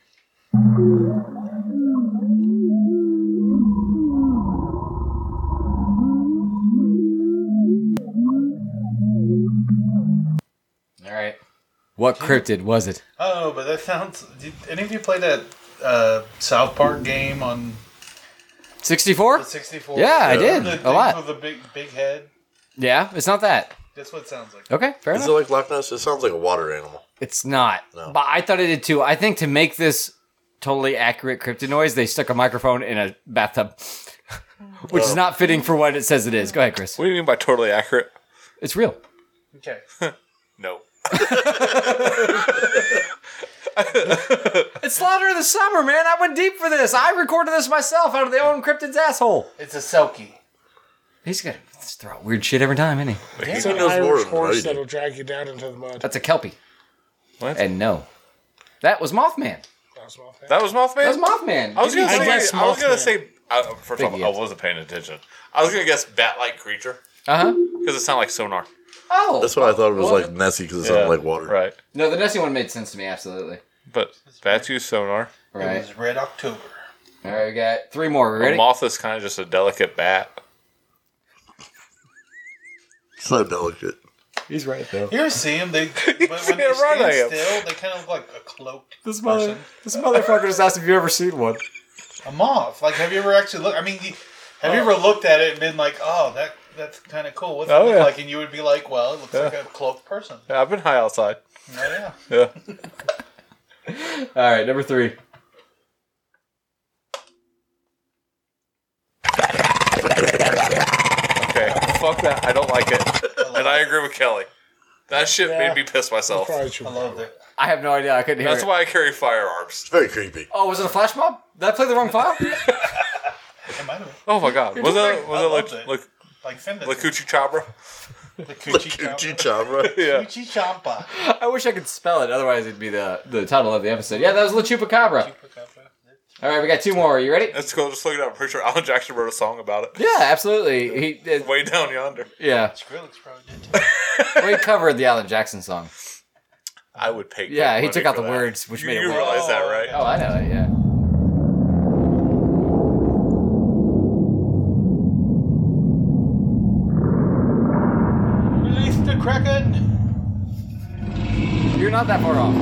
Alright. What cryptid was it? I don't know, but that sounds. Did any of you play that uh, South Park game on sixty-four? the sixty-four? Yeah, I did. The A thing lot. with the big, big head. Yeah, it's not that. That's what it sounds like. Okay, fair Is enough. it like Loch Ness? It sounds like a water animal. It's not. No. But I thought it did too. I think to make this totally accurate cryptid noise, they stuck a microphone in a bathtub. Which is not fitting for what it says it is. Go ahead, Chris. What do you mean by totally accurate? It's real. Okay. No. It's Slaughter of the Summer, man. I went deep for this. I recorded this myself out of the own cryptid's asshole. It's a Selkie. He's got to throw out weird shit every time, isn't he? It's He an knows more Irish than horse I do. that'll drag you down into the mud. That's a Kelpie. What? And no. That was Mothman. That's my thing. That was Mothman? That was Mothman. I was gonna I say. guess I was gonna Mothman. say. Uh, first Big off, I yes. wasn't paying attention. I was gonna guess bat-like creature Uh-huh. because it sounded like sonar. Oh. That's what I thought it was Well, like Nessie because it sounded like water. Right. No, the Nessie one made sense to me, absolutely. But bats use sonar. It Right. was Red October. All right, we got three more. We A ready? moth is kind of just a delicate bat. So delicate. He's right, though. You ever see them? They, but when damn they right I stand am. still, they kind of look like a cloaked This mother, person. this motherfucker just asked if you ever seen one. A moth. Like, have you ever actually looked? I mean, you- have you ever looked at it and been like, oh, that that's kind of cool. What's it Oh, look yeah. like? And you would be like, well, it looks like a cloaked person. Yeah, I've been high outside. Oh, yeah. Yeah. All right, number three. Okay. Fuck that. I don't like it. And I agree with Kelly. That shit Yeah. made me piss myself. Probably true. I loved it. I have no idea. I couldn't hear That's it. why I carry firearms. It's very creepy. Oh, was it a flash mob? Did I play the wrong file? It might have been. Oh my god. Was it was I it loved like it. like Like Fender. Lakuchi Chabra? The Coochie Coochie Chompa. Chabra. Yeah. Coochie Chompa. I wish I could spell it. Otherwise, it'd be the, the title of the episode. Yeah, that was La Chupacabra. All right, we got two more. Are you ready? Let's go. Just look it up. I'm pretty sure Alan Jackson wrote a song about it. Yeah, absolutely. He did. Way down yonder. Yeah, Skrillex probably did too. well, he covered the Alan Jackson song. I would pay. Yeah, good he money took out for the that. words, which You, made it you work. realize that, Oh, right? Oh, I know it. Yeah. Release the Kraken. You're not that far off.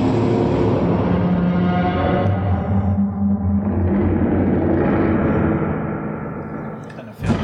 Kind of feel.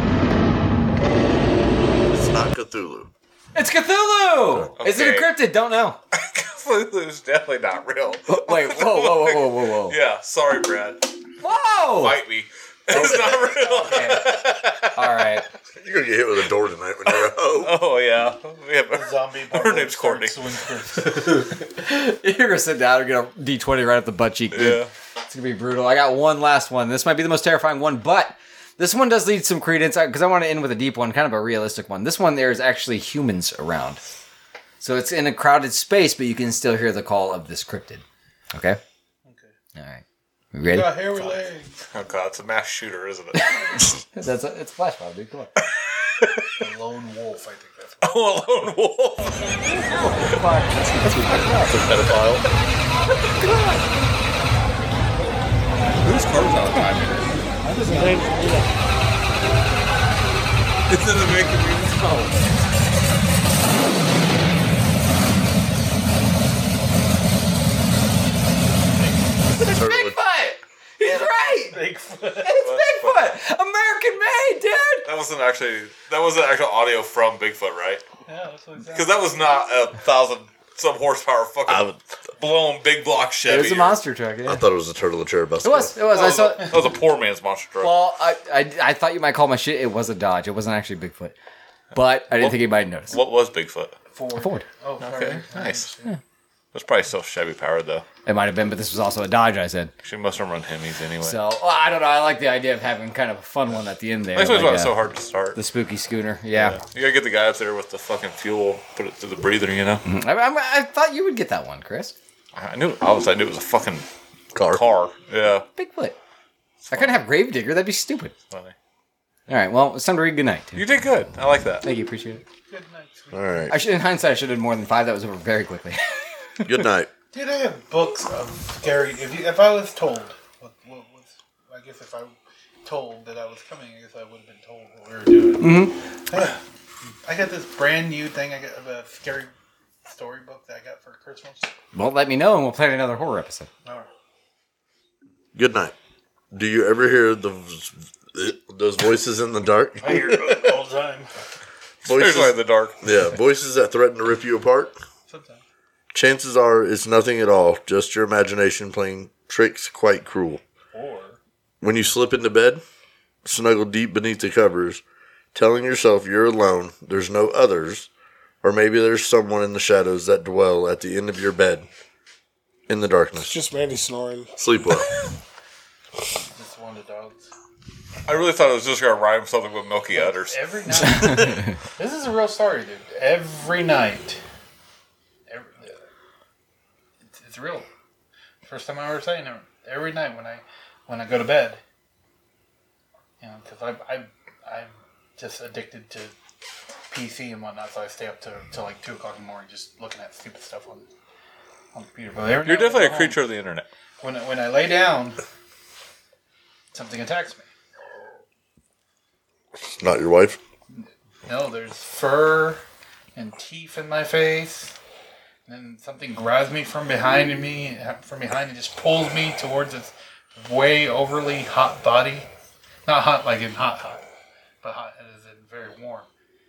It's not Cthulhu. It's Cthulhu. Is it a Okay. cryptid? Don't know. Cthulhu's definitely not real. Wait, whoa, whoa, whoa, whoa, whoa, whoa. Yeah, sorry, Brad. Whoa! Fight me. It's not real. Okay. All right. You're going to get hit with a door tonight when you're home. Oh yeah. We have Zombie. Her name's Courtney. You're gonna sit down and get a D twenty right up the butt cheek, dude. Yeah. It's gonna be brutal. I got one last one. This might be the most terrifying one, but this one does lead some credence because I want to end with a deep one, kind of a realistic one. This one, there's actually humans around. So it's in a crowded space, but you can still hear the call of this cryptid. Okay? Okay. All right. You ready? Got hairy legs. Oh god, it's a mass shooter, isn't it? That's a, it's a flash mob, dude. Come on. The lone wolf, I think that's what. Oh, a lone wolf. It's a pedophile. Whose car's on time? It's in the making music. It's Bigfoot! He's right! Bigfoot. It's Bigfoot! American made, dude! That wasn't actually that wasn't actual audio from Bigfoot, right? Yeah, that's what it Because that was not a thousand some horsepower fucking I, would, blown big block Chevy. It was a monster truck, yeah. I thought it was a turtle of cherry bus. It was, it was. I saw. That was a poor man's monster truck. Well, I, I, I thought you might call my shit. It was a Dodge. It wasn't actually Bigfoot, but I didn't Well, think anybody noticed. What was Bigfoot? Ford. Ford. Oh, Okay, nice. That's probably still Chevy powered though. It might have been, but this was also a Dodge. I said. She must have run Hemis anyway. So well, I don't know. I like the idea of having kind of a fun one at the end there. That's why like, it's uh, so hard to start. The spooky schooner. Yeah. Yeah. You gotta get the guy up there with the fucking fuel, put it through the breather, you know? I, I, I thought you would get that one, Chris. I knew, obviously, I knew it was a fucking car. car. Yeah. Bigfoot. I couldn't have Gravedigger. That'd be stupid. Funny. All right. Well, it's time to read goodnight. You did good. I like that. Thank you. Appreciate it. Good night, sweet. All right. I should, in hindsight, I should have done more than five. That was over very quickly. Good night. Dude, I have books of scary. If you, if I was told, what, what was, I guess if I told that I was coming, I guess I would have been told what we were doing. Mm-hmm. I got this brand new thing. I got a scary storybook that I got for Christmas. Well, let me know, and we'll plan another horror episode. All right. Good night. Do you ever hear the those voices in the dark? I hear it all the time. Voices, Especially in the dark. yeah, voices that threaten to rip you apart. Sometimes. Chances are it's nothing at all, just your imagination playing tricks quite cruel. Or When you slip into bed, snuggle deep beneath the covers, telling yourself you're alone, there's no others, or maybe there's someone in the shadows that dwell at the end of your bed in the darkness. It's just Mandy snoring. Sleep well. just one of the dogs. I really thought it was just gonna rhyme something with Milky Udders. Every night. This is a real story, dude. Every night. Every, it's, it's real. First time I ever saying it. Every night when I when I go to bed. You know, because I, I, I'm just addicted to P C and whatnot, so I stay up to till like two o'clock in the morning just looking at stupid stuff on, on the computer. But every You're night when I definitely a go creature home, of the internet. When I, when I lay down, something attacks me. Not your wife? No, there's fur and teeth in my face. And then something grabs me from behind me, from behind, and just pulls me towards its way overly hot body. Not hot like in hot hot, but hot as in very warm.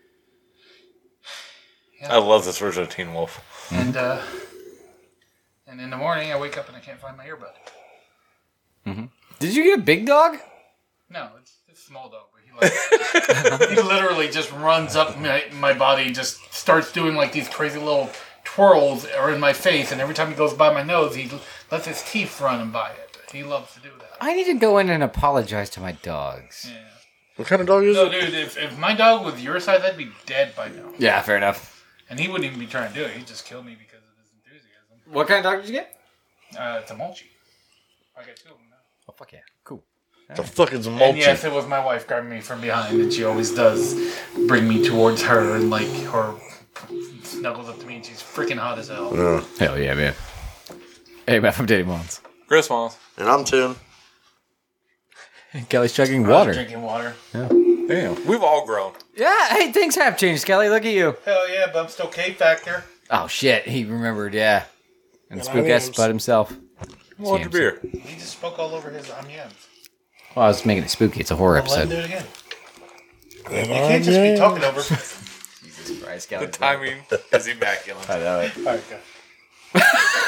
Yeah. I love this version of Teen Wolf. And uh, and in the morning, I wake up and I can't find my earbud. Did you get a big dog? No, it's, it's a small dog, but he like he literally just runs up my, my body, just starts doing like these crazy little twirls are in my face, and every time he goes by my nose, he lets his teeth run and by it. He loves to do that. I need to go in and apologize to my dogs. Yeah. What kind of dog is No, it? dude, if, if my dog was your size, I'd be dead by now. Yeah, fair enough. And he wouldn't even be trying to do it. He'd just kill me because of his enthusiasm. What kind of dog did you get? Uh, it's a Mulchie. I got two of them now. Oh, fuck yeah. Cool. The fuck is a And mulchie? yes, it was my wife grabbing me from behind, and she always does bring me towards her, and like her snuggles up to me, and she's freaking hot as hell. Yeah. Hell yeah, man. Hey, Matt from Dating Moms. Chris Moss. And I'm Tim. Kelly's chugging I was water. drinking water. Damn. We've all grown. Yeah, hey, things have changed, Kelly. Look at you. Hell yeah, but I'm still K Factor. Oh, shit. He remembered, yeah. And And spook I ass am- Spud himself. Hold your beer. He just spoke all over his onions. Well, I was making it spooky. It's a horror Well, let him do episode. it again. You can't just be talking over. Jesus Christ, Kelly. The timing is immaculate. I know it. All right, go.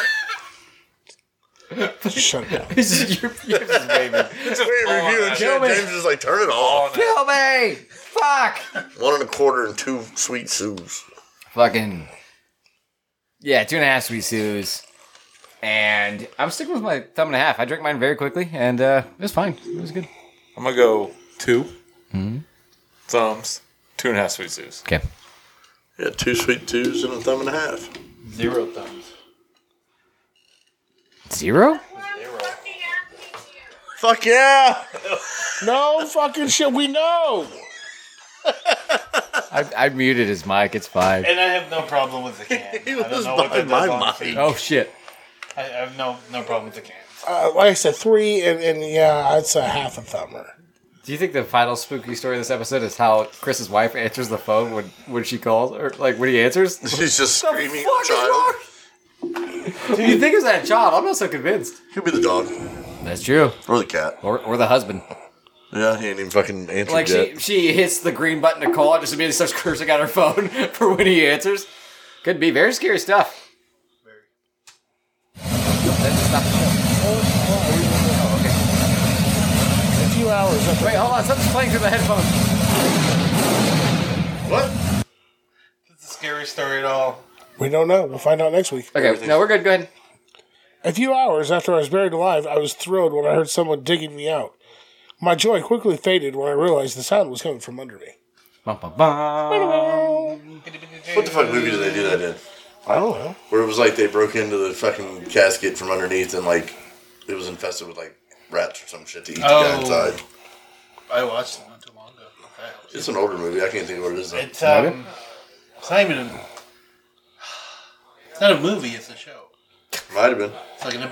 Shut it down. This is your, you're just waving. It's just We're all reviewing on shit. me. James is like, turn it off. that. Kill me! Fuck! One and a quarter and two sweet Sues. Fucking. Yeah, two and a half sweet Sues. And I'm sticking with my thumb and a half. I drank mine very quickly, and uh, it was fine. It was good. I'm gonna go two thumbs, two and a half sweet Sues. Okay. Yeah, two sweet twos and a thumb and a half. Zero thumbs. Zero? Zero. Fuck yeah! No fucking shit. We know. I, I muted his mic. It's fine. And I have no problem with the can. He I don't was know what that behind my does on mic. feed. Oh shit! I, I have no no problem with the cans. Uh, like I said, three, and, and yeah, it's a half a thumber. Do you think the final spooky story of this episode is how Chris's wife answers the phone when, when she calls, or like when he answers? She's just The screaming fuck at is the child. wrong? Do you think it's that child? I'm not so convinced. Could be the dog. That's true. Or the cat. Or or the husband. Yeah, he ain't even fucking answered Like yet. she she hits the green button to call and just immediately starts cursing on her phone for when he answers. Could be very scary stuff. Stop the show. A few hours. After, Wait, hold on. Something's playing through the headphones. What? It's a scary story at all. we don't know. We'll find out next week. Okay, no, we're good. Go ahead. A few hours after I was buried alive, I was thrilled when I heard someone digging me out. My joy quickly faded when I realized the sound was coming from under me. Bum, bum, bum. What the fuck movie did they do that in? I don't know. Where it was like they broke into the fucking casket from underneath and like it was infested with like rats or some shit to eat the guy Oh. inside. I watched it not too long ago. Okay. It's an older movie. I can't think of what it is. Though. It's um, it's not even a. It's not a movie. It's a show. Might have been. It's like an